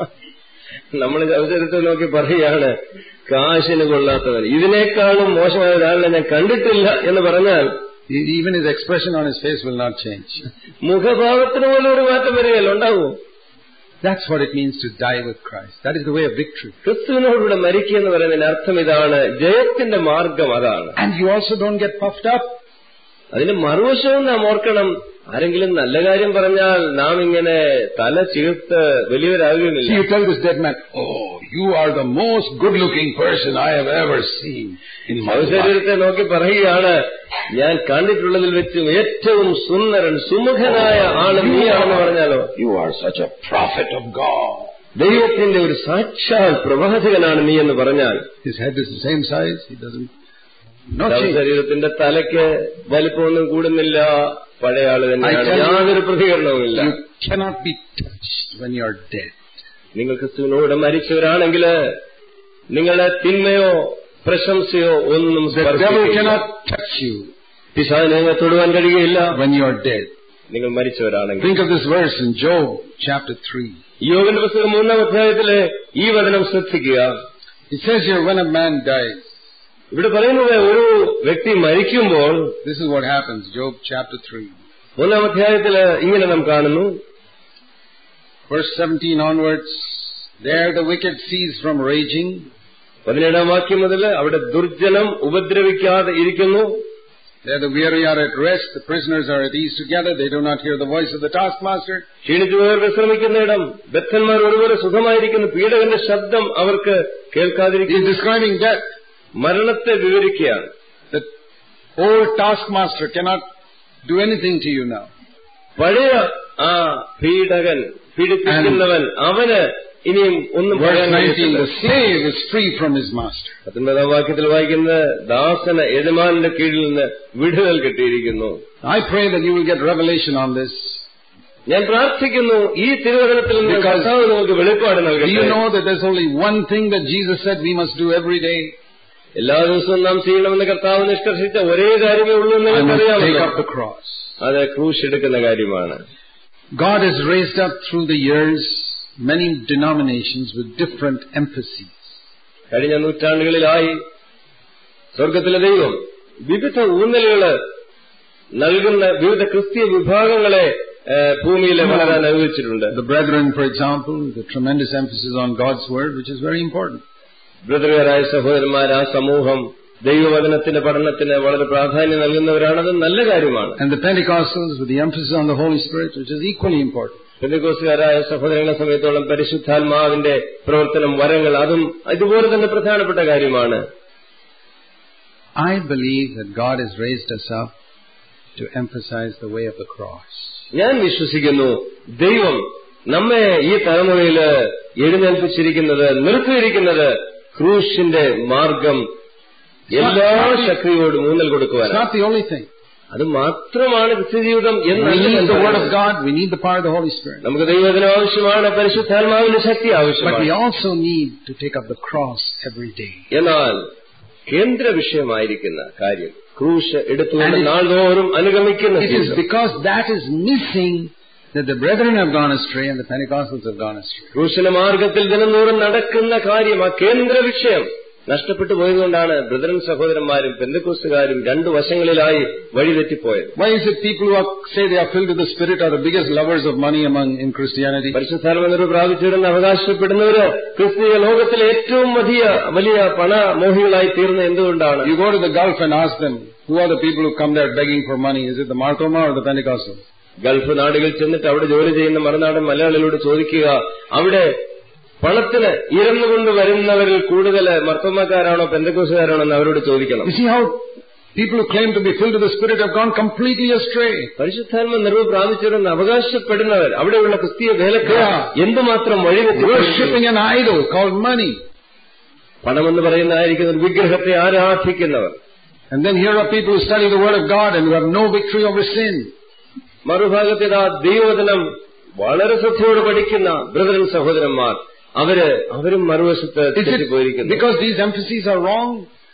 നമ്മൾ ശവശരീരത്തെ നോക്കി പറയുകയാണ്, കാശിന് കൊള്ളാത്തവൻ, ഇതിനേക്കാളും മോശമായ ഒരാളിനെ ഞാൻ കണ്ടിട്ടില്ല എന്ന് പറഞ്ഞാൽ Even his expression on his face will not change. മുഖഭാവത്തിന് പോലും ഒരു മാറ്റം വരികയല്ല, ഉണ്ടാവും. That's what it means to die with Christ. That is the way of victory. ക്രിസ്തുവിനോടുകൂടെ മരിക്കുക എന്ന് പറയുന്നതിന് അർത്ഥം ഇതാണ്, ജയത്തിന്റെ മാർഗം അതാണ്. And you also don't get puffed up. അതിന് മറുവശവും നാം ഓർക്കണം, ആരെങ്കിലും നല്ല കാര്യം പറഞ്ഞാൽ നാം ഇങ്ങനെ തല ചീർത്ത് വലിയവരാകുകയില്ല. You tell this dead man, oh, you are the most good-looking person I have ever seen in my life. ശരീരത്തെ നോക്കി പറയുകയാണ്, ഞാൻ കണ്ടിട്ടുള്ളതിൽ വെച്ച് ഏറ്റവും സുന്ദരൻ സുമുഖനായ ആള് നീയാണെന്ന് പറഞ്ഞാലോ, You are such a prophet of God. ദൈവത്തിന്റെ ഒരു സാക്ഷാൽ പ്രവാചകനാണ് നീ എന്ന് പറഞ്ഞാൽ, His head is the same size. He doesn't. ശരീരത്തിന്റെ തലയ്ക്ക് വലിപ്പമൊന്നും കൂടുന്നില്ല, പഴയ ആള് തന്നെയാണ്, യാതൊരു പ്രതികരണവുമില്ല. You cannot be touched when you are dead. നിങ്ങൾ ക്രിസ്തുവിനോട് മരിച്ചവരാണെങ്കിൽ നിങ്ങളെ തിന്മയോ പ്രശംസയോ ഒന്നും The devil cannot touch you പിശാചിനെ നിങ്ങൾ തൊടുവാൻ കഴിയുകയില്ല when you are dead. നിങ്ങൾ മരിച്ചവരാണെങ്കിൽ. Think of this verse in Job chapter 3. യോബിന്റെ പുസ്തകം 3-ാം അധ്യായത്തിലെ ഈ വചനം ശ്രദ്ധിക്കുക. It says here, when a man dies, ഇവിടെ പറയുന്നത് ഒരു വ്യക്തി മരിക്കുമ്പോൾ, this is what happens, Job chapter 3. 3-ാം അധ്യായത്തില് ഇങ്ങനെ നാം കാണുന്നു, verse 17 onwards, there the wicked cease from raging. 17-ാം വാക്യം മുതൽ അവിടെ ദുർജനം ഉപദ്രവിക്കാതെ ഇരിക്കുന്നു. There the weary are at rest, the prisoners are at ease together, they do not hear the voice of the taskmaster. ക്ഷീണിച്ചുപോയവർ വിശ്രമിക്കുന്നിടം, ബദ്ധന്മാർ ഒരുപോലെ സുഖമായിരിക്കുന്നു, പീഡകന്റെ ശബ്ദം അവർക്ക് കേൾക്കാതിരിക്കുന്നു. He is describing death. മരണത്തെ വിവരിക്കുകയാണ്. The old taskmaster cannot do anything to you now. പഴയ ആ പീഡകൻ, പീഡിപ്പിക്കുന്നവൻ, അവന് ഇനിയും ഒന്നും പറയാൻ കഴിയില്ല. The slave is free from his master. 19-ാം വാക്യത്തിൽ വായിക്കുന്ന ദാസന് യജമാനന്റെ കീഴിൽ നിന്ന് വിടുതൽ കിട്ടിയിരിക്കുന്നു. I pray that you will get revelation on this. ഞാൻ പ്രാർത്ഥിക്കുന്നു ഈ തിരുവചനത്തിൽ നിന്ന് കർത്താവ് നമുക്ക് വെളിപ്പാട് നൽകട്ടെ. Do you know that there's only one thing that Jesus said we must do every day? എല്ലാ ദിവസവും നാം ചെയ്യണമെന്ന് കർത്താവ് നിഷ്കർഷിച്ച ഒരേ കാര്യമേ ഉള്ളൂ എന്ന് നിങ്ങൾക്കറിയാമല്ലോ. Take up the cross. അത് ക്രൂശ് എടുക്കുന്ന കാര്യമാണ്. God has raised up through the years many denominations with different emphases. കഴിഞ്ഞ നൂറ്റാണ്ടുകളിലായി സ്വർഗത്തിലെ ദൈവം വിവിധ ഊന്നലുകള് നൽകുന്ന വിവിധ ക്രിസ്തീയ വിഭാഗങ്ങളെ ഭൂമിയിൽ വളരാൻ അനുവദിച്ചിട്ടുണ്ട്. The brethren, for example, the tremendous emphasis on God's word, which is very important. ബ്രദറുകാരായ സഹോദരന്മാർ, ആ സമൂഹം ദൈവവചനത്തിന്റെ പഠനത്തിന് വളരെ പ്രാധാന്യം നൽകുന്നവരാണ്. അത് നല്ല കാര്യമാണ്. And the Pentecostals with the emphasis on the Holy Spirit, which is equally important. പെന്തക്കോസ്തുകാരായ സഹോദരങ്ങളെ സംബന്ധിച്ചിടത്തോളം പരിശുദ്ധാത്മാവിന്റെ പ്രവർത്തനം, വരങ്ങൾ, അതും ഇതുപോലെ തന്നെ പ്രധാനപ്പെട്ട കാര്യമാണ്. I believe that God has raised us up to emphasize the way of the cross. ഞാൻ വിശ്വസിക്കുന്നു ദൈവം നമ്മെ ഈ തലമുറയിൽ എഴുന്നേൽപ്പിച്ചിരിക്കുന്നത്, നിർത്തിയിരിക്കുന്നത് ക്രൂശിന്റെ മാർഗം എല്ലാ ശക്തിയോടും ഊന്നൽ കൊടുക്കുവാൻ. It's not the only thing. അത് മാത്രമാണ് ക്രിസ്ത്യജീവിതം We need the word of God, we need the power of the Holy Spirit. നമുക്ക് ദൈവവചനം ആവശ്യമാണ്, പരിശുദ്ധാത്മാവിന്റെ ശക്തി ആവശ്യമാണ്. But we also need to take up the cross every day. എന്നാൽ കേന്ദ്ര വിഷയമായിരിക്കുന്ന കാര്യം ക്രൂശ് എടുത്തുകൊണ്ട് നാൾതോറും അനുഗമിക്കുന്ന. It is because that is missing that the brethren have gone astray and the Pentecostals have gone astray. ക്രൂശിന്റെ മാർഗത്തിൽ ദിനംതോറും നടക്കുന്ന കാര്യം, ആ കേന്ദ്ര വിഷയം നഷ്ടപ്പെട്ടു പോയതുകൊണ്ടാണ് ബ്രദറൻ സഹോദരന്മാരും പെന്തക്കോസ്തുകാരും രണ്ടു വശങ്ങളിലായി വഴിതെറ്റിപ്പോയത്. Why is it people who say they are filled with the Spirit are the biggest lovers of money in Christianity? പരിശുദ്ധാത്മാവിനെ പ്രാപിച്ചിരുന്ന് അവകാശപ്പെടുന്നവര് ക്രിസ്തീയ ലോകത്തിലെ ഏറ്റവും വലിയ പണമോഹികളായി തീർന്ന എന്തുകൊണ്ടാണ്? You go to the Gulf and ask them, who are the people who come there begging for money? Is it the Martoma or the Pentecostals? Gulf നാടുകളിൽ ചെന്നിട്ട് അവിടെ ജോലി ചെയ്യുന്ന മറുനാടൻ മലയാളികളോട് ചോദിക്കുക, അവിടെ പണത്തിന് ഇരന്നുകൊണ്ട് വരുന്നവരിൽ കൂടുതൽ മർത്തോമാക്കാരാണോ പെന്തക്കോസ്തുകാരാണോ എന്ന് അവരോട് ചോദിക്കണം. You see how people who claim to be filled with the Spirit have gone completely astray. പരിശുദ്ധാത്മ നിറവ് പ്രാപിച്ചിരുന്ന അവകാശപ്പെടുന്നവർ, അവിടെയുള്ള ക്രിസ്തീയ വേലക്കാർ എന്തുമാത്രം വഴിതെറ്റി. Worshipping an idol called money. പണമെന്ന് പറയുന്നതായിരിക്കുന്ന ഒരു വിഗ്രഹത്തെ ആരാധിക്കുന്നവർ. And then here are people who study the Word of God and who have no victory over sin. മറുഭാഗത്തിൽ ആ ദൈവവചനം വളരെ ശ്രദ്ധയോടെ പഠിക്കുന്ന ബ്രദറൻ സഹോദരന്മാർ, അവരും മറുവശത്ത് തെറ്റിപ്പോയിരിക്കുന്നു. Because these emphases are wrong?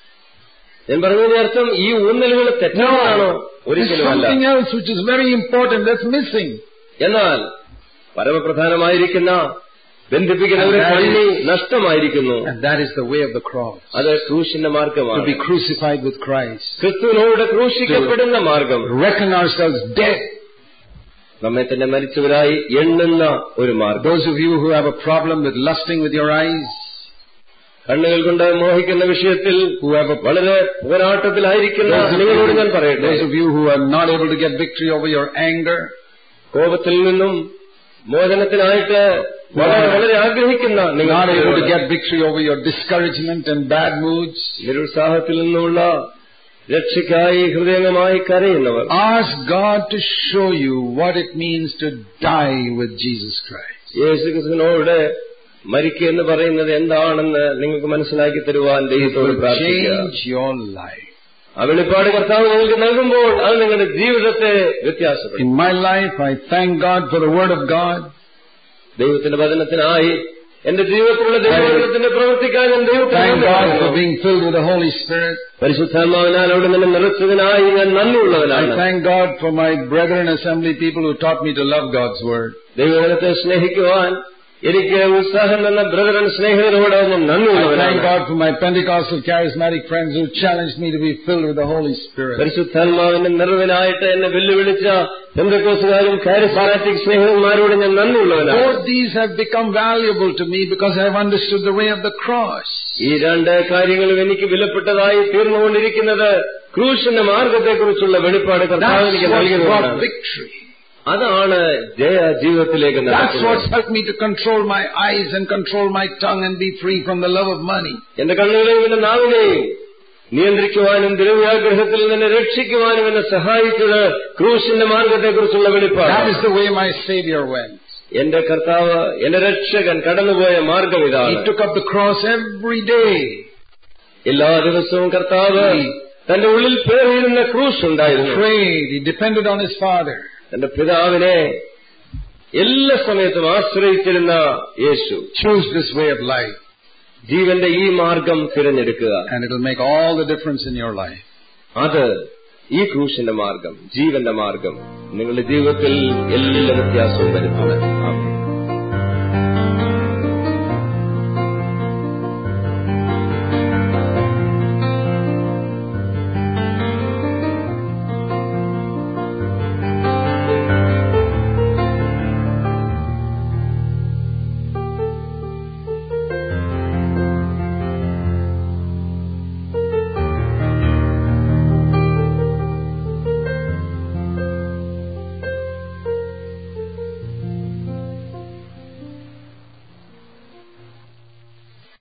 ഞാൻ പറഞ്ഞതിന്റെ അർത്ഥം ഈ ഊന്നലുകൾ തെറ്റാണോ? ഒരിക്കലും അല്ല. Something else which is very important that's missing. എന്നാൽ പരമപ്രധാനമായിരിക്കുന്ന ബന്ധിപ്പിക്കുന്ന ഒരു കണ്ണി നഷ്ടമായിരിക്കുന്നു. And that is the way of the cross. അത് ക്രൂശിന്റെ മാർഗമാണ്. To be crucified with Christ. ക്രിസ്തുവിനോട് ക്രൂശിക്കപ്പെടുന്ന മാർഗം. Reckon ourselves dead. നമ്മെ തന്നെ മരിച്ചവരായി എണ്ണുന്ന ഒരു മാർഗം. Those of you who have a problem with lusting with your eyes, കണ്ണുകൾ കൊണ്ട് മോഹിക്കുന്ന വിഷയത്തിൽ വളരെ പോരാട്ടത്തിലായിരിക്കുന്ന നിങ്ങളോട് ഞാൻ പറയട്ടെ. Those of you who are not able to get victory over your anger, കോപത്തിൽ നിന്നും മോചനത്തിനായിട്ട് വളരെ ആഗ്രഹിക്കുന്ന നിങ്ങൾ, not able to get victory over your discouragement and bad moods, നിരുത്സാഹത്തിൽ നിന്നുള്ള രക്ഷയ്ക്കായി ഹൃദയമായി കരയുന്നവർ, ask God to show you what it means to die with Jesus Christ. യേശുക്രിസ്തുവിനോട് മരിക്കുക എന്ന് പറയുന്നത് എന്താണെന്ന് നിങ്ങൾക്ക് മനസ്സിലാക്കി തരുവാൻ ദൈവത്തോട് പ്രാർത്ഥിക്കുക. Change your life. ആ വെളിപ്പാട് കർത്താവ് നിങ്ങൾക്ക് നൽകുമ്പോൾ അത് നിങ്ങളുടെ ജീവിതത്തെ വ്യത്യാസപ്പെടും. In my life, I thank God for the Word of God. ദൈവത്തിന്റെ വചനത്തിനായി എന്റെ ജീവിതത്തിലുള്ള ദൈവവചനത്തിന്റെ പ്രവർത്തിക്കാൻ ഞാൻ Thank God for being filled with the Holy Spirit. പരിശുദ്ധാത്മാവിനാൽ അവിടെ നിന്ന് നിറച്ചതിനായി ഞാൻ നന്ദിയുള്ളവനാണ്. I thank God for my brethren assembly people who taught me to love God's Word. ദൈവവചനത്തെ സ്നേഹിക്കുവാൻ എനിക്ക് ഉത്സാഹം തന്ന ബ്രദറൻ സ്നേഹിതരോട് ഞാൻ I നന്ദിയുള്ളവനാണ്. thank God for my Pentecostal charismatic friends who challenged me to be filled with the Holy Spirit. പരിശുദ്ധാത്മാവിന്റെ നിറവിനായിട്ട് എന്നെ വെല്ലുവിളിച്ച പെന്തക്കോസ്തുകാരും കാരിസ്മാറ്റിക് സ്നേഹിതന്മാരോട് ഞാൻ നന്ദിയുള്ളവനാണ്. Both these have become valuable to me because I have understood the way of the cross. ഈ രണ്ട് കാര്യങ്ങളും എനിക്ക് വിലപ്പെട്ടതായി തീർന്നുകൊണ്ടിരിക്കുന്നത് ക്രൂശിന്റെ മാർഗത്തെക്കുറിച്ചുള്ള വെളിപ്പാട് കർത്താവ് എനിക്ക് That's what നൽകിയതാണ്. brought victory. അതാണ് ജയ ജീവിതത്തിലേക്ക് That's നടക്കുന്നത്. what's helped me to control my eyes and control my tongue and be free from the love of money. എന്റെ കണ്ണുകളെയും എന്റെ നാവിനെയും നിയന്ത്രിക്കുവാനും ദ്രവ്യാഗ്രഹത്തിൽ നിന്ന് രക്ഷിക്കുവാനും എന്നെ സഹായിച്ചത് ക്രൂശിന്റെ മാർഗത്തെക്കുറിച്ചുള്ള വെളിപ്പാട്. That is the way my Savior went. എന്റെ കർത്താവ്, എന്റെ രക്ഷകൻ കടന്നുപോയ മാർഗം ഇതാണ്. He took up the cross every day. എല്ലാ ദിവസവും കർത്താവ് തന്റെ ഉള്ളിൽ പേറിയിരുന്ന ക്രൂശ് ഉണ്ടായിരുന്നു. Prayed. He depended on his Father. തന്റെ പിതാവിനെ എല്ലാ സമയത്തും ആശ്രയിച്ചിരുന്ന യേശു Choose this way of life. ജീവന്റെ ഈ മാർഗം തിരഞ്ഞെടുക്കുക. And it will make all the difference in your life. അത് ഈ ക്രൂശിന്റെ മാർഗം, ജീവന്റെ മാർഗം നിങ്ങളുടെ ജീവിതത്തിൽ എല്ലാ വ്യത്യാസവും വരുത്തുന്നത്.